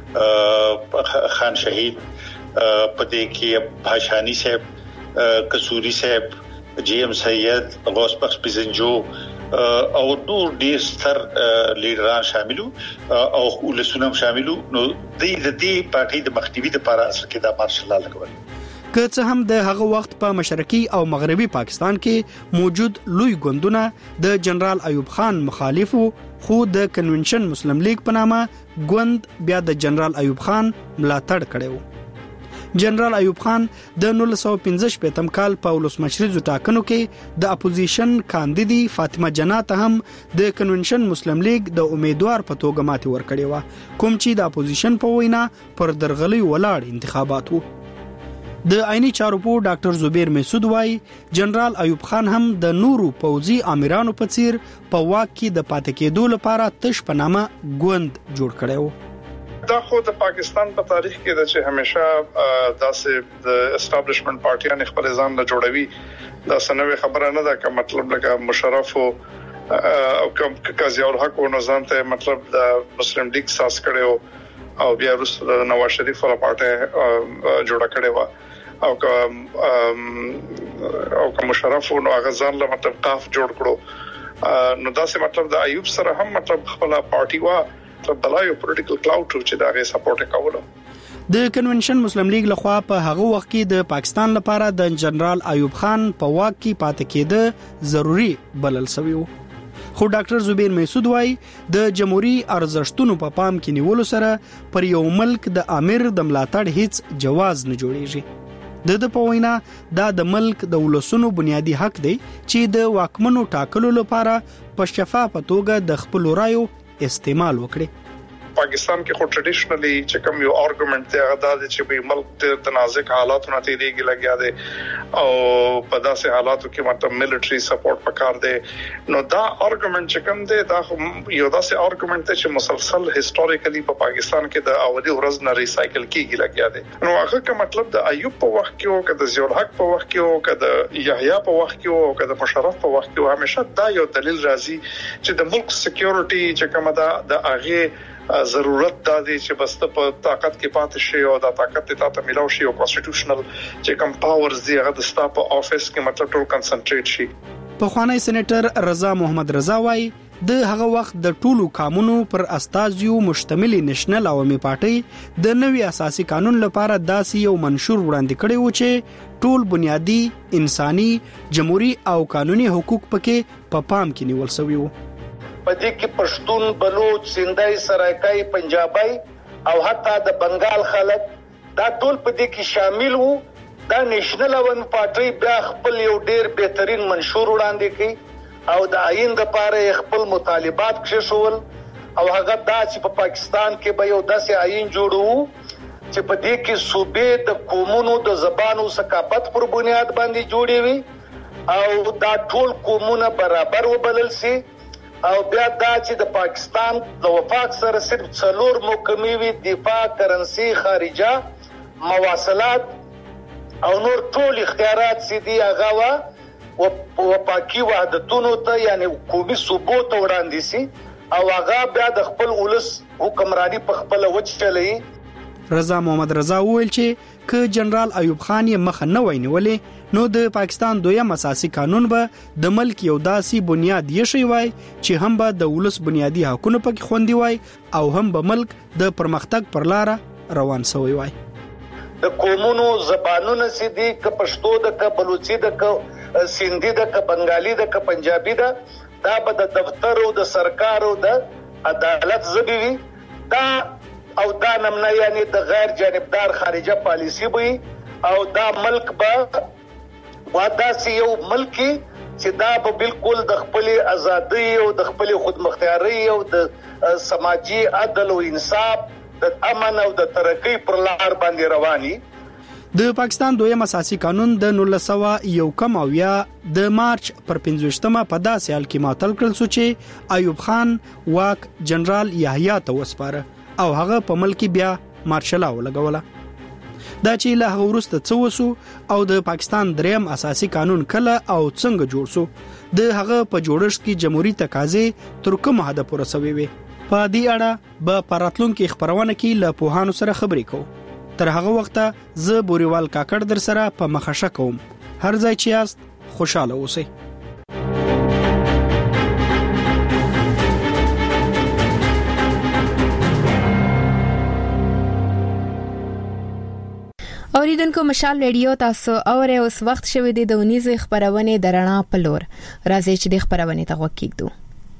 خان شهید پدې کې بھاشانی صاحب کسوری صاحب جی ایم سید غوث بخش پزنجو او نور ډیر ستر لیډران شاملو او ولسونم شاملو نو د دې پارټي د مخنیوي لپاره اصل کې د مارشل لا لګول که څه هم د هغه وخت په مشرقي او مغربي پاکستان کې موجود لوی ګوندونه د جنرال ایوب خان مخالفو خو د کنونشن مسلم لیگ په نامه ګوند بیا د جنرال ایوب خان ملاتړ کړو جنرال ایوب خان د نولس سوه پنځه شپږم کال په ولسمشریزو ټاکنو کې د اپوزیشن کاندیدي فاطمه جنات هم د کنونشن مسلم لیگ د امیدوار په توګه ماتې ورکړې و کوم چې د اپوزیشن په وینا پر درغلي ولاړ انتخابات وو د عیني چارو په ډاکټر زبیر مسعود وای جنرال ایوب خان هم د نورو پوځي امیرانو په څیر په واک کې د پاتې کېدو لپاره تش په نامه ګوند جوړ کړو دا خو د پاکستان په تاریخ کې د چې همیشه داسې د اسټابلیشمنت پارټیان خپل ځان له جوړوي دا سنوي خبره نه ده که مطلب لکه مشرف او کوم قاضي الحق او نظام ته مطلب د مسلم لیگ ساس کړو او بیا رسول نواز شریف ولا پارټي جوړه کړې و او کوم او کوم مشرف او غزان له مطلب قاف جوړ کړو نو دا څه مطلب د ایوب سره هم مطلب خپل پارټي وا بلایو پولیټیکل کلاود چې دا غي سپورټ کاوه د کنونشن مسلم لیگ لخوا په هغه وخت کې د پاکستان لپاره د جنرال ایوب خان په واک کې پاتې کېده ضروری بلل شوی و خو ډاکټر زبیر مسعود وای د جمهوریت ارزښتونو په پام کې نیولو سره پر یو ملک د امیر د ملاتړ هیڅ جواز نه جوړیږي د د په وینا دا د ملک د ولسونو بنیادی حق دی چې د واکمنو ټاکلو لپاره په شفافه توګه د خپل رایو استعمال وکړي پاکستان کې خو ټریډیشنلی چې کوم یو آرګومنت دی هغه د چې په ملک د نازک حالاتو نه تیریږي لګیا دي او په داسې حالاتو کې مطلب ملټری سپورټ پکار دی نو دا آرګومنت چې کوم دی دا یو داسې آرګومنت چې مسلسل هیستوریکلی په پاکستان کې د اولي ورځ نه ریسایکل کیږي لګیا دي نو هغه کوم مطلب د ایوب په وخت کې او د ضیاء الحق په وخت کې او د یحیی په وخت کې او د مشرف په وخت کې همیشه دا یو دلیل راځي چې د ملک سکیورټي چې کوم دا د هغه ضرورت دا دی چې بس په طاقت کې پاتې شي او دا طاقت ته ته ملاوي شي او کانسټیټیوشنل چې کوم پاورز دی هغه د سټاپ افیس کې مطلب ټول کنسنټریټ شي په خوانی سېنیټر رضا محمد رضا وای د هغه وخت د ټولو قانونو پر استازیو مشتمل نېشنل عوامي پارټي د نوي اساسي قانون لپاره داسې یو منشور وړاندې کړی و چې ټول بنیادی انساني جمهوریت او قانوني حقوق پکې په پام کې نیول شوی وو پدې کې پښتون بلوچ سندای سرایکای پنجابی او حتی د بنگال خلک دا ټول پدې کې شامل وو دا نېشنل عوامي پارټي بیا خپل یو ډیر بهترین منشور وړاندې کړي او د آئین لپاره خپل مطالبات کښول او هغه دا چې په پاکستان کې به یو داسې آئین جوړو چې پدې کې صوبې د قومونو د زبانو ثقافت پر بنیاد باندې جوړي وي او دا ټول قومونه برابر وبلل شي او بیا دا چې د پاکستان د وفاق سره صرف څلور محکمې وي دفاع کرنسي خارجه مواصلات او نور ټول اختیارات سيدي هغه وا او پاکي وحدتونو ته یعنی قومي صوبو ته وړاندې سي او هغه بیا د خپل ولس حکمرانی په خپل وچ چلي رضا محمد رضا وویل چې ک جنرال ایوب خان یې مخ نه وینولې نو د پاکستان دویم اساسي قانون به د ملک یو داسي بنیاد یې شي وای چې هم به د ولس بنیادی حقوقو پکې خوندي وای او هم به ملک د پرمختګ پر لار روان شوی وای د قومونو زبانونه سيدي ک پښتو د ک بلوچي د ک سندي د ک بنگالي د ک پنجابي دا دا به د دفتر او د سرکار او د عدالت زبي وي دا او دا نمونه یعنی د غیر جانبدار خارجه پالیسی وي او دا ملک به وادا سی یو ملکی چې دا به بالکل د خپل ازادي او د خپل خودمختاري او د سماجی عدل او انصاف د امن او د ترقی پر لار باندې رواني. د پاکستان دویم اساسي قانون د نولس سوه یو کم اویا د مارچ پر پنځوستمه په داسې حال کې معطل کړل شو چې ایوب خان واک جنرال یحیی ته وسپاره او هغه په ملک بیا مارشل ولګوله. دا چې له هغه وروسته څه وسو او د پاکستان دریم اساسي قانون کله او څنګه جوړ شو د هغه په جوړښت کې جمهوریت تقاضې تر کومه حد پورې سوي وي. په دې اړه به پراتلونکو خبرونه کې له پوهانو سره خبرې کوو. تر هغه وخته زه بوريوال کاکړ در سره په مخه کوم. هر ځای چې یاست خوشاله اوسئ. اوریدونکو مشال ریډیو تاسو اوره اوس وخت شوه د دونیزه خبرونه درنا پلور راځي چې د خبرونه ته وکړو.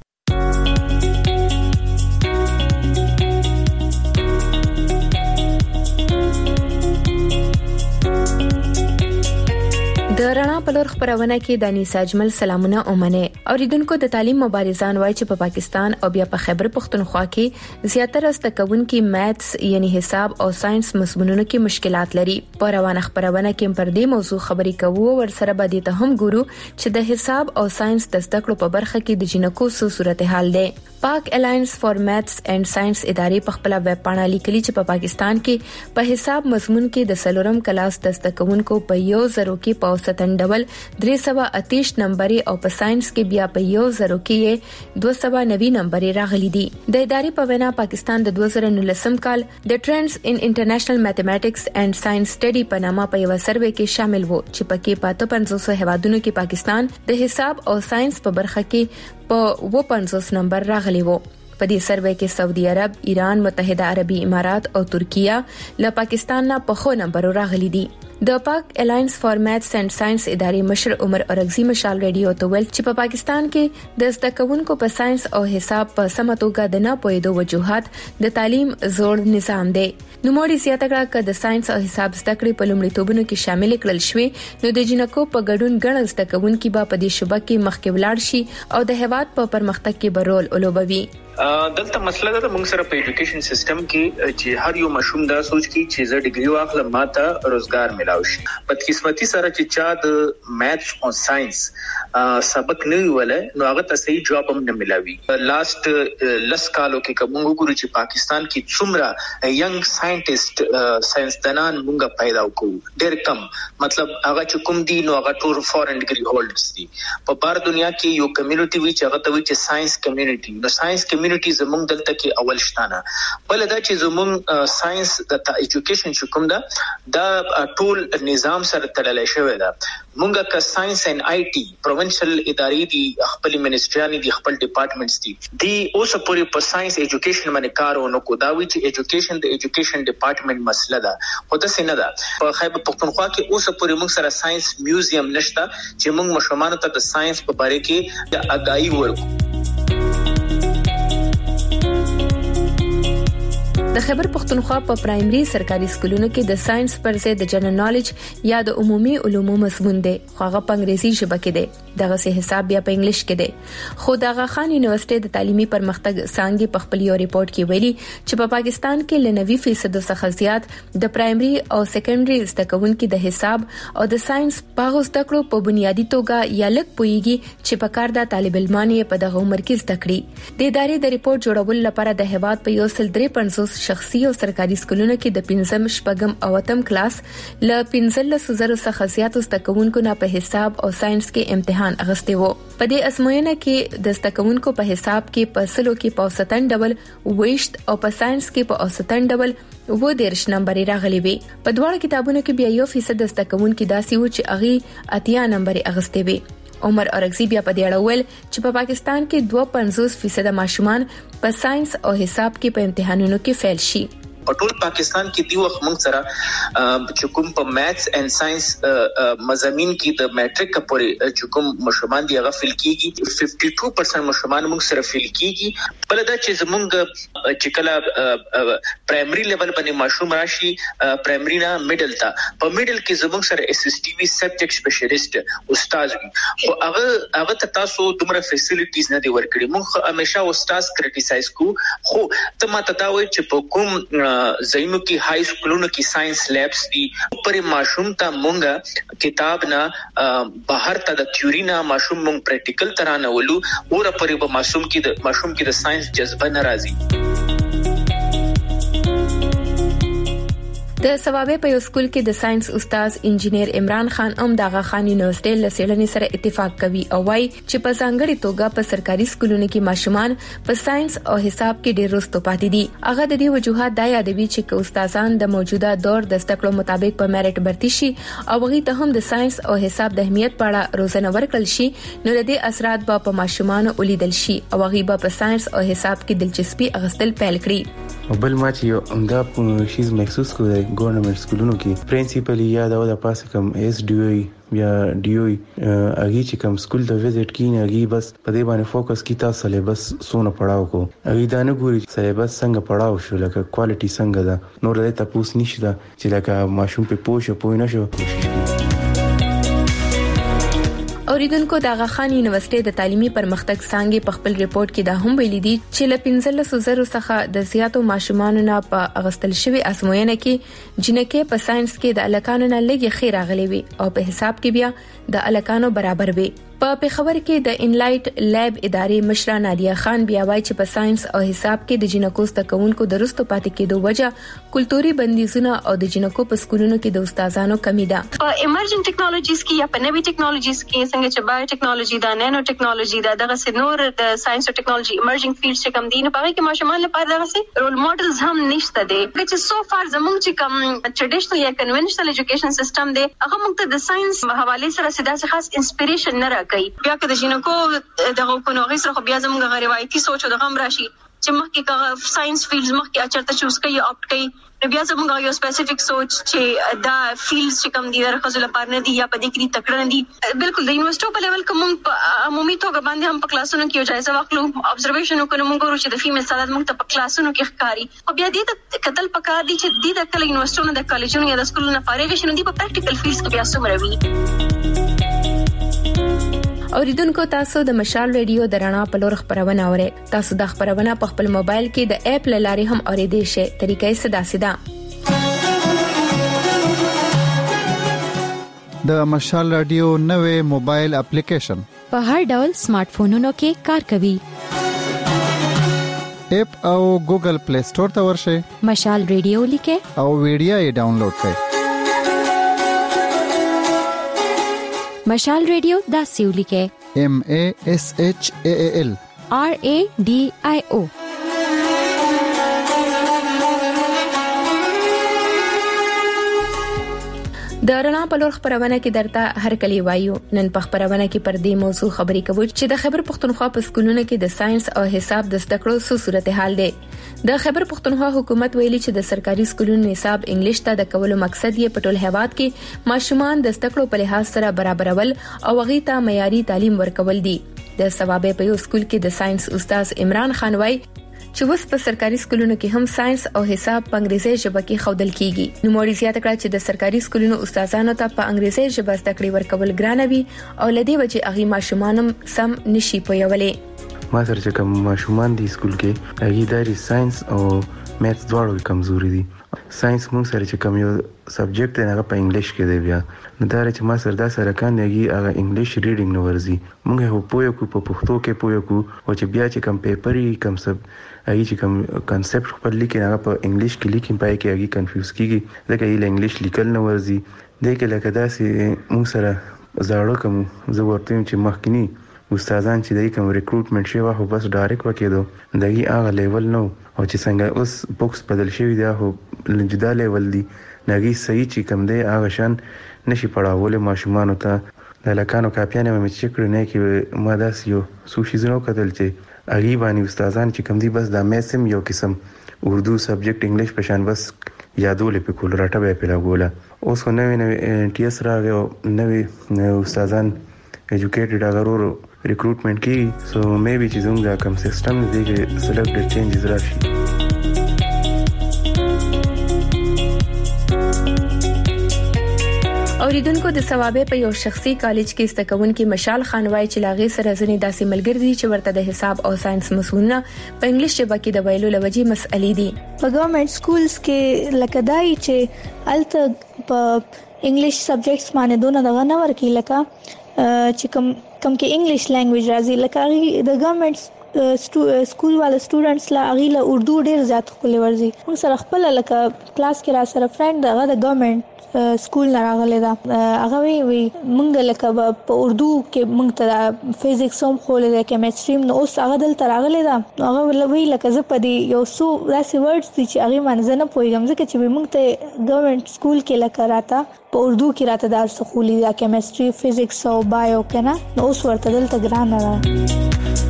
د رڼا پلور خبرونه کې د انیسا اجمل سلامونه اومنه. اوریدونکو د تعلیم مبارزان وایي چې په پاکستان او بیا په خیبر پختونخوا کې زیاتره استکون کې میتھس یعنی حساب او ساينس مضمونونو کې مشکلات لري. په روانه خبرونه کې پر دې موضوع خبرې کوو ور سره به د ته هم ګورو چې د حساب او ساينس د زده کړو په برخه کې د جنکو سو صورتحال ده. پاک الاینس فار میتھس اینڈ ساينس ادارې په خپل ویب پاڼه لیکلي چې په پاکستان کې په حساب مضمون کې د سلورم کلاس د استکونکو په یو زرو کې په اوسطن ډول درې سوه اتیش نمبرې او په ساينس کې بیا په یو زرو کې دوه سوه نوي نمبرې راغلي دي. د ادارې په وینا پاکستان د دوه زره نولسم کال د ټرندز ان انټرنیشنل میتھمیټکس اینڈ ساينس سټډي په نامه په یو سروې کې شامل وو چې پکې په پنځوس هیوادونو کې پاکستان د حساب او ساينس په برخه کې په و پنځوس نمبر راغلی وو. په دې سروې کې سعودي عرب، ایران، متحده عربي امارات او ترکیه له پاکستان نه په خو نمبر راغلي دي. د پاک الاینس فار میتھس اینڈ ساينس ادارې مشر عمر اورغزي مشال ریډیو ته ویل چې په پا پاکستان کې د استکونکو په ساينس او حساب په سمتوګه د نه پوهېدو وجوهات د تعلیم زوړ نظام دی. نو موري زیاته کړه چې د ساينس او حساب زده کړې په لومړیتوبونو کې شامل کړل شوې نو د جنکو په ګډون ګڼل استکونکو به په دې شبکه کې مخکې ولاړ شي او د هیواد په پرمختګ کې به رول ولوبوي. دلته مسله ده موږ سره په ایجوکیشن سیستم کې چې هر یو مشوم دا سوچ کی چې زه ډیګري واخلم ماته روزګار ملاوي شي. بدقسمتي سره چې چا د میتھس او ساينس سبق نه ویل نو هغه ته صحیح جواب هم نه ملاوي. لاست لس کالو کې کوم وګورو چې پاکستان کې څومره ینګ ساينټیسټ ساينسدانان موږ پیدا وکړو ډېر کم مطلب هغه چې کوم دي نو هغه ټول فورن ډیګري هولډرز دي. په بار دنیا کې یو کمیونټي وی چې هغه ته وی چې ساينس کمیونټي نو ساينس کمیونټي زموږ دلته کې اول شتانه بل دا چې زموږ ساينس د ایجوکیشن چې کوم دا دا ټول نظام سره تړلې شوی دا موږ کا ساينس اینڈ آی ټي پروینشل ادارې دي خپل منسټریانې دي خپل ډپارټمنټس دي دی اوس پورې په ساينس ایجوکیشن باندې کار ونه کو دا وی چې ایجوکیشن د ایجوکیشن ډپارټمنټ مسله ده خو دا څنګه ده. په خیبر پختونخوا کې اوس پورې موږ سره ساينس میوزیم نشته چې موږ مشرانو ته د ساينس په اړه کې د اگاهي ورکو. د خیبر پختونخوا په پرایمري سرکاري سکولونو کې د ساينس پر ځای د جنرال نالج یا د عمومي علومو مضمون دی خو هغه په انګریزي ژبه کې دی. دغه سه حساب بیا په انګلیش کې دی. خو دغه خان یونیورسيټي د تعلیمي پرمختګ څنګه په خپل یو ریپورت کې ویلي چې په پاکستان کې ل نوي فیصد څخه زیات د پرایمري او سیکنډري زده کوونکو د حساب او د ساينس په زده کړو په بنیادی توګه یا لک پويږي چې په کار د طالب علمانو په دغه عمر کې زده کړي. د ادارې د ریپورت جوړول لپاره د هواد په یو سل درې پنځوس شخصي او سرکاري سکولونو کې د پنځم شپږم او اتم کلاس ل پنځلس زره څخه زیات زده کوونکو نه په حساب او ساينس کې امتحان اغسته وو. په دې ازموینه کې د زده کوونکو په حساب کې په سلو کې په اوسطن ډول ویشت او په ساينس کې په اوسطن ډول و دیرش نمبرې راغلي وي. په دواړو کتابونو کې بیا یو فیصد زده کوونکو داسې و چې اغي اتیا نمبرې اغسته وي. عمر اورغزي بیا په دې اړه ویل چې په پاکستان کې دوه پنځوس فیصد ماشومان په ساينس او حساب کې په امتحانونو کې فیل شي. په ټول پاکستان کې دی وخت موږ سره چې کوم په میثس اینڈ ساينس مضامین کې د میټریک پورې چې کوم مشرومان دی هغه فل کیږي ففټي ټو پرسنټ مشرومان موږ سره فل کیږي بل دا چې زموږ چې کله پرایمري لیول باندې مشروم راشي پرایمري نه میډل تا په میډل کې زموږ سره اس اس ټي وی سبجیکټ سپیشلیست استاد وي خو هغه هغه تاسو دومره فیسیلیټیز نه دی ورکړي موږ همیشه استاد کریټیسایز کو خو ته ماته دا وایي چې په کوم زینو کې های سکولونو کې ساينس لیبس دي پرې ماشوم ته مونږه کتاب نه بهر ته د تیوري نه ماشوم مونږ پریکټیکل ترانه ولو اور پرې به ماشوم کې د ماشوم کې د ساينس جذبه ناراضي د ثوابه په یو سکول کې د ساينس استاد انجنیر عمران خان هم د غا خان یونیورسيټي لسیړنې سره اتفاق کوي او وايي چې په ځانګړي توګه په سرکاري سکولونو کې ماشومان په ساينس او حساب کې ډېر وروسته پاتې دي. هغه د دې وجوهات دا یادوي چې استادان د موجوده دور د زده کړو مطابق په میرټ برتي شي او هغه ته هم د ساينس او حساب د اهمیت په اړه روزنه ورکړل شي نو د دې اثرات به په ماشومان ولیدل شي او هغه به په ساينس او حساب کې دلچسپي اغستل پیل کړي. بل ما چې همدا شیز محسوس کوی ګورنمنت سکولونو کې پرنسپل یا دا د پاسه کم اس ډي او یا ډي او اږي چې کوم سکول ته وزټ کین اږي بس په دې باندې فوکس کی تاسو سلیبس سونه پڑھاو کو اږي دا نه ګوري سلیبس څنګه پڑھاو شو لکه کوالټي څنګه ده نور دې تاسو نشته چې لکه ماشوم په پوښه پوي نه شو. اوریدونکو د غاخان یونیورسيټي د تعلیمي پرمختګ څنګه په خپل ریپورت کې دا هم ویلي دي چې ل پنځلس زره څخه د زیاتو ماشومانو نه په اغستل شوی ازموینه کې جنکه په ساينس کې د الکانو نه لږه خیر راغلي وي او په حساب کې بیا د الکانو برابر وي. په پیښور کې د انلایټ لیب ادارې مشره نادیه خان بیا وایي چې په ساينس او حساب کې د جنکو ستکونکو درستو پاتې کېدو وجه کلتوري بندیزونه او د جنکو په سکولونو کې د استادانو کمی ده. په ایمرجنګ ټیکنالوژیز کې یا په نوي ټیکنالوژیز کې څنګه چې بایو ټیکنالوژي دا نانو ټیکنالوژي دا دغه سينور د ساينس او ټیکنالوژي ایمرجنګ فیلډ چې کوم دي نو په هغه کې ماشومان لپاره دغه سي رول ماډلز هم نشته دي چې سو فار زموږ چې کوم ټریډیشنل یا کنونشنل ایجوکیشن سیستم دی هغه موږ ته د ساينس حواله سره سیده خاص انسپریشن نه راکړي. بیا که د جنکو دغه کو نو غي سره بیا زموږ غیر روایتي سوچ او دغه راشي چې مخکې کا ساينس فیلډز مخکې اچرته چوز کوي اپټ کوي نو بیا زموږ یو سپیسیفیک سوچ چې دا فیلډز چې کوم دي درخصه لپاره نه دي یا په دې کې تکړه نه دي بالکل د یونیورسيټي په لیول کوم عمومي توګه باندې هم په کلاسونو کې جایزه واخلو ابزرویشن وکړو موږ ورو چې د فیمیل سادات موږ ته په کلاسونو کې ښکاری او بیا دې ته قتل پکار دي چې دې د کله یونیورسيټونو د کالجونو یا د سکولونو فارغ شنو دي په پریکټیکل فیلډز کې بیا څومره وي. اوریدونکو تاسو د مشال ریډیو د رڼا په لور خبرونه اورئ. تاسو د خبرونه په خپل موبایل کې د اپ لاري هم اوریدئ شئ. طریقې ساده ساده د مشال رادیو نوې موبایل اپلیکیشن په هر ډول سمارټ فونونو کې کار کوي. اپ او ګوګل پلی سٹور ته ورشئ. مشال ریډیو لیکه او ویډیو یې ډاونلوډ کړئ. مشال ریډیو دا سیو لیکه M A S H A A L R A D I O. د رڼا په لور خبرونه کې درته هر کلی وایو. نن په خبرونه کې پر دې موضوع خبرې کوو چې د خیبر پختونخوا په سکولونو کې د ساينس او حساب د زده کړو څه صورتحال دی. د خیبر پختونخوا حکومت ویلي چې د سرکاري سکولونو حساب انګلیش ته د کولو مقصد یې په ټول هیواد کې ماشومان د زده کړو په لحاظ سره برابرول او هغه ته معیاري تعلیم ورکول دي. د ثوابه په یو سکول کې د ساينس استاد عمران خان وایي چې وس په سرکاري سکولونو کې هم ساينس او حساب په انګریزي ژبه کې خودل کیږي. نو موري زیاته کړه چې د سرکاري سکولونو استادانو ته په انګریزي ژبه زده کړې ورکول ګرانه وي او لدی وجه اغي ماشومان سم نشي پویولې. ما سره چې کوم ماشومان دي سکول کې هغه داري ساينس او میث دواړو کمزوري دي. ساينس موږ سره چې کوم یو سبجیکټ نه په انګلیش کې دی بیا نو دا چې ما سره دا سره کان دی هغه انګلیش ریډینګ نو ورزي موږ هو پوهه کو په پښتو کې پوهه کو او چې بیا چې کوم پیپر یې کوم سب هغه چې کوم کانسپټ خپل لیکي هغه په انګلیش کې لیکي پای کې هغه کنفیوز کیږي ځکه یې انګلیش لیکل نه ورزي د کې لکه داسې موږ سره زاړه کوم زه ورته چې مخکنی استادان چې دای کوم ریکروټمنټ شوی هو بس ډایرکټ وکړو دغه هغه لیول نو او چې څنګه اوس بوکس بدل شوی دی هو جدا لیول دی نګي صحیح چې کوم دی هغه شان نشي پړاول ماشومان ته د لکانو کاپیانه مې چې کړو نه کې ماده سيو سوشي زنو کتل چې اغي باندې استادان چې کوم دی بس د میسم یو قسم اردو سبجیکټ انګلیش په شان بس یادولې په کول راټه به په لګوله. اوس خو نوې نوې ټي اس راغی او نوې استادان ایجوکیټډ اغرور ریکروټمنټ کی سو مې بي چې زموږ کوم سیستم دی چې سلیکټډ چینجز راشي. اوریدونکو د ثوابه په یو شخصي کالج کې استکون کې مشال خانوای چې لاغي سره ځنې داسې ملګری دي چې ورته د حساب او ساينس مسؤلونه په انګلیش ژبه کې د ویلو لوجي مسئلې دي. په ګورنمنت سکولز کې لکه دای چې الته په انګلیش سبجیکټس باندې دونه دغه نه ورکی لکه چې کوم کوم کې انګلیش لانګویج راځي لکه د ګورنمنت سکول والا سټوډنټس لا اغیله اردو ډیر زیات خپل ورزي. موږ سره خپل لکه کلاس کې را سره فرند دغه د ګورنمنت سکول نه راغلی دا هغه وی وی مونږ لکه په اردو کې مونږ ته فزیکس هم خولې ده کیمستري نو اوس هغه دلته راغلی دا هغه وی لکه زه په دې یو څو داسې ورډز دي چې هغه باندې نه پوهیږم ځکه چې مونږ ته ګورنمنت سکول کې لکه راته په اردو کې راته دا سخولي ده کیمستري فزیکس او بایو کنه نو اوس ورته دلته ګران نه.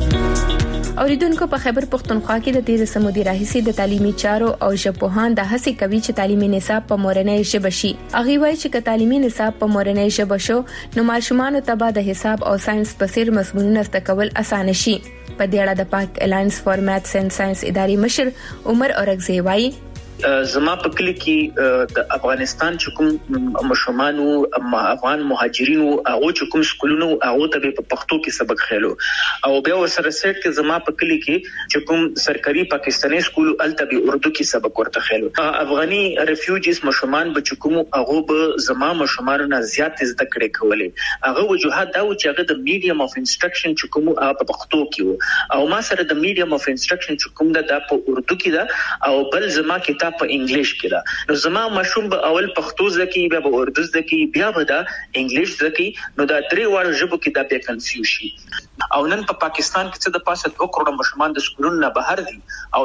اوریدونکو په خیبر پختونخوا کې د تیر سمودي راهسي د تعلیمي چارو او ژبپوهان د هڅې کوي چې تعلیمي نصاب په مورنۍ ژبه شي. اغي وایي چې تعلیمي نصاب په مورنۍ ژبه شو نو ماشومان ته به د حساب او ساينس په څیر مضمونونه زده کول اسانه شي. په دې اړه د پاک الاینس فار میتھس اینڈ ساينس اداري مشر عمر اورغزی وایي زما په کلی کې د افغانستان چې کوم مشرانو افغان مهاجرینو هغه چې کوم سکولونو هغه ته په پښتو کې سبق خېلو او بیا ورسره سیټ کې زما په کلی کې چې کوم سرکاري پاکستاني سکول الته به اردو کې سبق ورته خېلو. افغاني ریفیوجیز مشران به چې کوم هغه به زما مشرانو نه زیات زده کړې کولې هغه وجوهات دا و چې هغه د میډیم اف انسټرکشن چې کوم په پښتو کې او ما سره د میډیم اف انسټرکشن چې کوم دا په اردو کې دا او بل زما کتاب په انګلیش کې دا نو زما مشوم به اول پښتو ځکه بیا به اردو ځکه بیا به دا انګلیش ځکه نو دا درې وړ ژبو کې دا به کنفیوز شي. او نن په پاکستان کې څه د پاسه دوه کروڑ مشران د سکولونو نه بهر دي او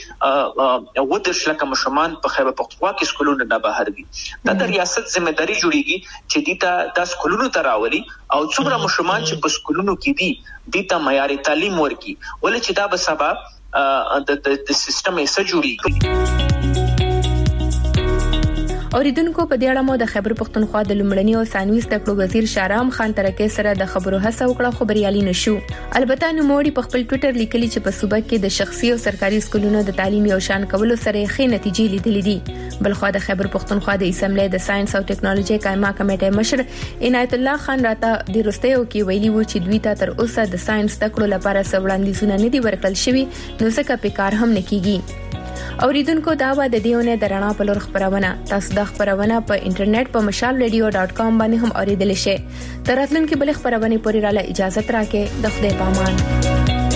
دسي و د شلکه مشران په خیبر پختونخوا کې سکولونو نه بهر دي. دا د ریاست ذمہ داری جوړیږي چې دیتا د سکولونو ته راولي او څومره مشران چې په سکولونو کې دي دیتا معیاري تعلیم ورکي ولې چې دا به سبا د د سیستم یې سجوري. اوریدونکو په دې اړه مو د خیبر پختونخوا د لومړني او ثانوي زده کړو وزیر شارام خان ترکه سره د خبرو هڅه وکړه خو بریالي نشو. البته نو موړي په خپل ټوئیټر لیکلي چې په صوبه کې د شخصي او سرکاري سکولونو د تعلیم او شان کولو سره ښه نتیجې لیدلې دي. بلخو د خیبر پختونخوا د اسمبلی د ساينس او ټیکنالوژي قائمه کمیټې مشر عنایت الله خان راته د روستیو کې ویلي و چې دوی ته تر اوسه د ساينس زده کړو لپاره سوړاندیزونه نه دي ورکړل شوی نو څه په کار هم نکېږي. اوریدونکو دا و د دیونه درنا په لور خبرونه تاسو د خبرونه په انټرنیټ په مشال ریډیو ډاټ کام باندې هم اوریدل شئ. تراتلونکو بل خبرونه پوری راله اجازه تراکه د خدای پامان.